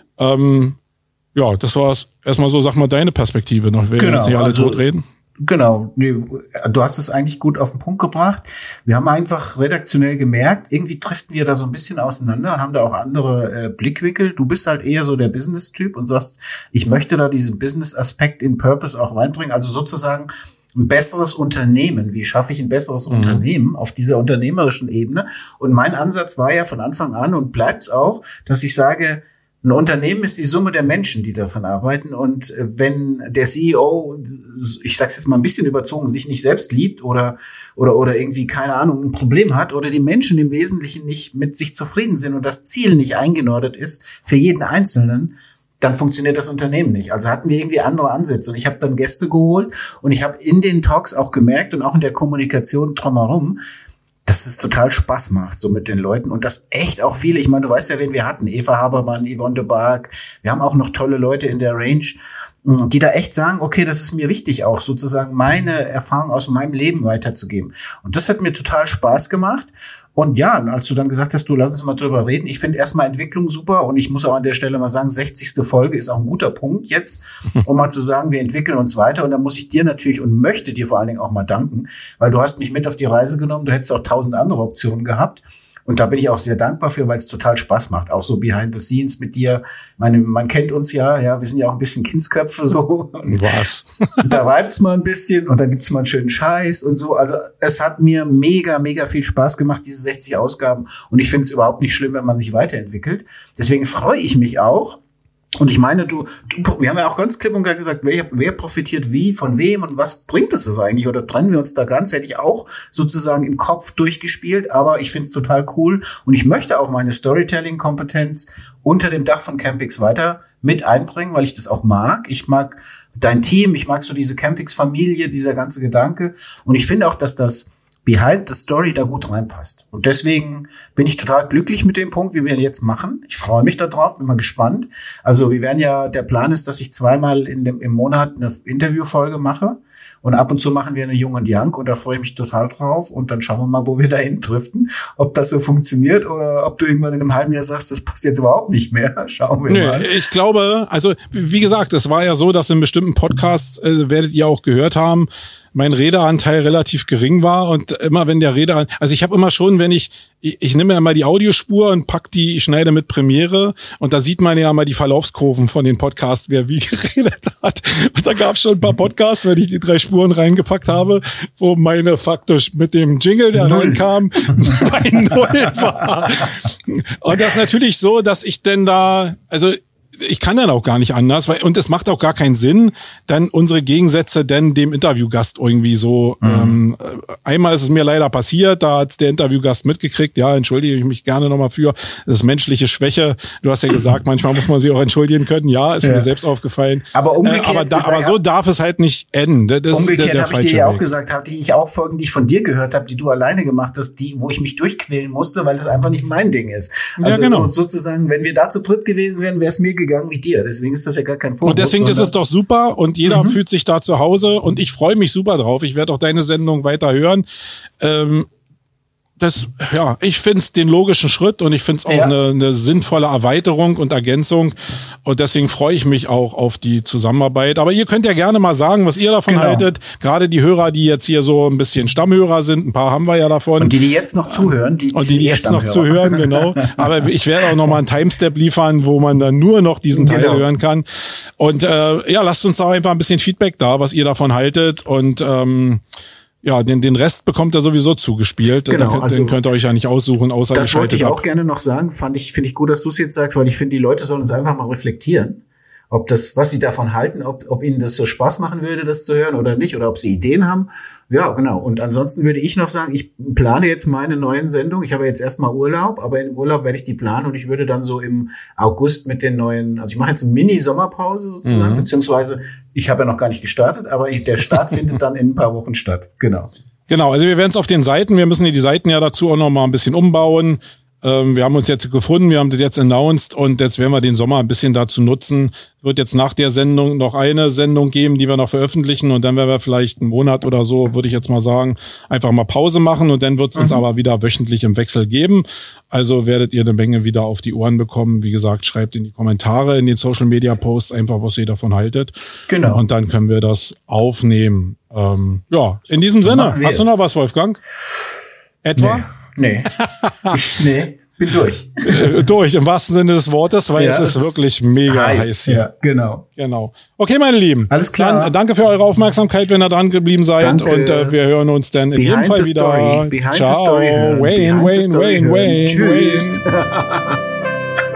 Ähm, ja, das war's. Erstmal so, sag mal deine Perspektive noch. Wir werden jetzt nicht alle also, tot reden. Genau, nee, du hast es eigentlich gut auf den Punkt gebracht. Wir haben einfach redaktionell gemerkt, irgendwie driften wir da so ein bisschen auseinander und haben da auch andere äh, Blickwinkel. Du bist halt eher so der Business-Typ und sagst, ich möchte da diesen Business-Aspekt in Purpose auch reinbringen. Also sozusagen ein besseres Unternehmen. Wie schaffe ich ein besseres mhm. Unternehmen auf dieser unternehmerischen Ebene? Und mein Ansatz war ja von Anfang an und bleibt's auch, dass ich sage, ein Unternehmen ist die Summe der Menschen, die daran arbeiten. Und wenn der C E O, ich sag's jetzt mal ein bisschen überzogen, sich nicht selbst liebt oder oder oder irgendwie, keine Ahnung, ein Problem hat oder die Menschen im Wesentlichen nicht mit sich zufrieden sind und das Ziel nicht eingenordet ist für jeden Einzelnen, dann funktioniert das Unternehmen nicht. Also hatten wir irgendwie andere Ansätze. Und ich habe dann Gäste geholt und ich habe in den Talks auch gemerkt und auch in der Kommunikation drumherum, dass es total Spaß macht, so mit den Leuten. Und das echt auch viele, ich meine, du weißt ja, wen wir hatten. Eva Habermann, Yvonne de Barg. Wir haben auch noch tolle Leute in der Range, die da echt sagen, okay, das ist mir wichtig auch, sozusagen meine Erfahrung aus meinem Leben weiterzugeben. Und das hat mir total Spaß gemacht. Und ja, als du dann gesagt hast, du lass uns mal drüber reden. Ich finde erstmal Entwicklung super und ich muss auch an der Stelle mal sagen, sechzigste Folge ist auch ein guter Punkt jetzt, um mal zu sagen, wir entwickeln uns weiter. Und da muss ich dir natürlich und möchte dir vor allen Dingen auch mal danken, weil du hast mich mit auf die Reise genommen. Du hättest auch tausend andere Optionen gehabt. Und da bin ich auch sehr dankbar für, weil es total Spaß macht. Auch so behind the scenes mit dir. Meine, man kennt uns ja, ja, wir sind ja auch ein bisschen Kindsköpfe so. Was? Da reibt's mal ein bisschen und dann gibt's mal einen schönen Scheiß und so. Also es hat mir mega, mega viel Spaß gemacht, diese sechzig Ausgaben. Und ich finde es überhaupt nicht schlimm, wenn man sich weiterentwickelt. Deswegen freue ich mich auch. Und ich meine, du, du, wir haben ja auch ganz klipp und klar gesagt, wer, wer profitiert wie, von wem und was bringt uns das eigentlich? Oder trennen wir uns da ganz? Hätte ich auch sozusagen im Kopf durchgespielt, aber ich finde es total cool und ich möchte auch meine Storytelling-Kompetenz unter dem Dach von Campix weiter mit einbringen, weil ich das auch mag. Ich mag dein Team, ich mag so diese Campix-Familie, dieser ganze Gedanke und ich finde auch, dass das Behind the Story da gut reinpasst. Und deswegen bin ich total glücklich mit dem Punkt, wie wir ihn jetzt machen. Ich freue mich da drauf, bin mal gespannt. Also wir werden ja, der Plan ist, dass ich zweimal in dem, im Monat eine Interviewfolge mache. Und ab und zu machen wir eine Jung und Young und da freue ich mich total drauf. Und dann schauen wir mal, wo wir dahin driften. Ob das so funktioniert oder ob du irgendwann in einem halben Jahr sagst, das passt jetzt überhaupt nicht mehr. Schauen wir Nö, mal. Ich glaube, also wie gesagt, es war ja so, dass in bestimmten Podcasts, äh, werdet ihr auch gehört haben, mein Redeanteil relativ gering war und immer wenn der Redeanteil, also ich habe immer schon, wenn ich, ich, ich nehme ja mal die Audiospur und pack die, ich schneide mit Premiere und da sieht man ja mal die Verlaufskurven von den Podcasts, wer wie geredet hat. Und da gab es schon ein paar Podcasts, wenn ich die drei Spuren reingepackt habe, wo meine faktisch mit dem Jingle, der null. reinkam, bei null war. Und das ist natürlich so, dass ich denn da, also ich kann dann auch gar nicht anders, weil und es macht auch gar keinen Sinn, dann unsere Gegensätze denn dem Interviewgast irgendwie so. Mhm. Ähm, einmal ist es mir leider passiert, da hat's der Interviewgast mitgekriegt. Ja, entschuldige ich mich gerne nochmal für. Das ist menschliche Schwäche. Du hast ja gesagt, manchmal muss man sich auch entschuldigen können. Ja, ist ja. mir selbst aufgefallen. Aber umgekehrt, äh, aber, da, aber so darf es halt nicht enden. Das umgekehrt habe ich dir ja auch gesagt, habe die ich auch Folgen, die ich von dir gehört habe, die du alleine gemacht hast, die, wo ich mich durchquälen musste, weil es einfach nicht mein Ding ist. Also ja, genau. so, sozusagen, wenn wir da zu dritt gewesen wären, wäre es mir gegangen wie dir. Deswegen ist das ja gar kein Vorwurf. Und deswegen ist es doch super und jeder mhm. fühlt sich da zu Hause und ich freue mich super drauf. Ich werde auch deine Sendung weiter hören. Ähm, das, ja, ich finde es den logischen Schritt und ich finde es auch ja. eine, eine sinnvolle Erweiterung und Ergänzung und deswegen freue ich mich auch auf die Zusammenarbeit. Aber ihr könnt ja gerne mal sagen, was ihr davon genau. haltet. Gerade die Hörer, die jetzt hier so ein bisschen Stammhörer sind, ein paar haben wir ja davon. Und die, die jetzt noch zuhören. Die, die und die, die jetzt noch zuhören, genau. Aber ich werde auch noch mal einen Timestep liefern, wo man dann nur noch diesen Teil genau. hören kann. Und äh, ja, lasst uns da einfach ein bisschen Feedback da, was ihr davon haltet und ähm, ja, den, den Rest bekommt er sowieso zugespielt. Genau, den, also, den könnt ihr euch ja nicht aussuchen, außer das wollte ich ab. auch gerne noch sagen. Fand ich, finde ich gut, dass du es jetzt sagst, weil ich finde, die Leute sollen uns einfach mal reflektieren, ob das, was sie davon halten, ob, ob ihnen das so Spaß machen würde, das zu hören oder nicht, oder ob sie Ideen haben. Ja, genau. Und ansonsten würde ich noch sagen, ich plane jetzt meine neuen Sendungen. Ich habe jetzt erstmal Urlaub, aber im Urlaub werde ich die planen und ich würde dann so im August mit den neuen, also ich mache jetzt eine Mini-Sommerpause sozusagen, mhm. beziehungsweise ich habe ja noch gar nicht gestartet, aber ich, der Start findet dann in ein paar Wochen statt. Genau. Genau, also wir werden es auf den Seiten, wir müssen die Seiten ja dazu auch noch mal ein bisschen umbauen. Ähm, wir haben uns jetzt gefunden, wir haben das jetzt announced und jetzt werden wir den Sommer ein bisschen dazu nutzen. Wird jetzt nach der Sendung noch eine Sendung geben, die wir noch veröffentlichen und dann werden wir vielleicht einen Monat oder so, würde ich jetzt mal sagen, einfach mal Pause machen und dann wird es uns mhm. aber wieder wöchentlich im Wechsel geben. Also werdet ihr eine Menge wieder auf die Ohren bekommen. Wie gesagt, schreibt in die Kommentare, in den Social Media Posts einfach, was ihr davon haltet. Genau. Und dann können wir das aufnehmen. Ähm, ja, in diesem so Sinne, hast du noch was, Wolfgang? Etwa? Nee. Nee. Ich, nee, bin durch. durch, im wahrsten Sinne des Wortes, weil ja, es ist wirklich mega heiß, heiß hier. Ja, genau. Genau. Okay, meine Lieben. Alles klar. Dann danke für eure Aufmerksamkeit, wenn ihr dran geblieben seid. Danke. Und äh, wir hören uns dann in jedem Fall wieder. Story. Behind Ciao. The story Wayne, Wayne, Wayne, Wayne, Wayne. Tschüss.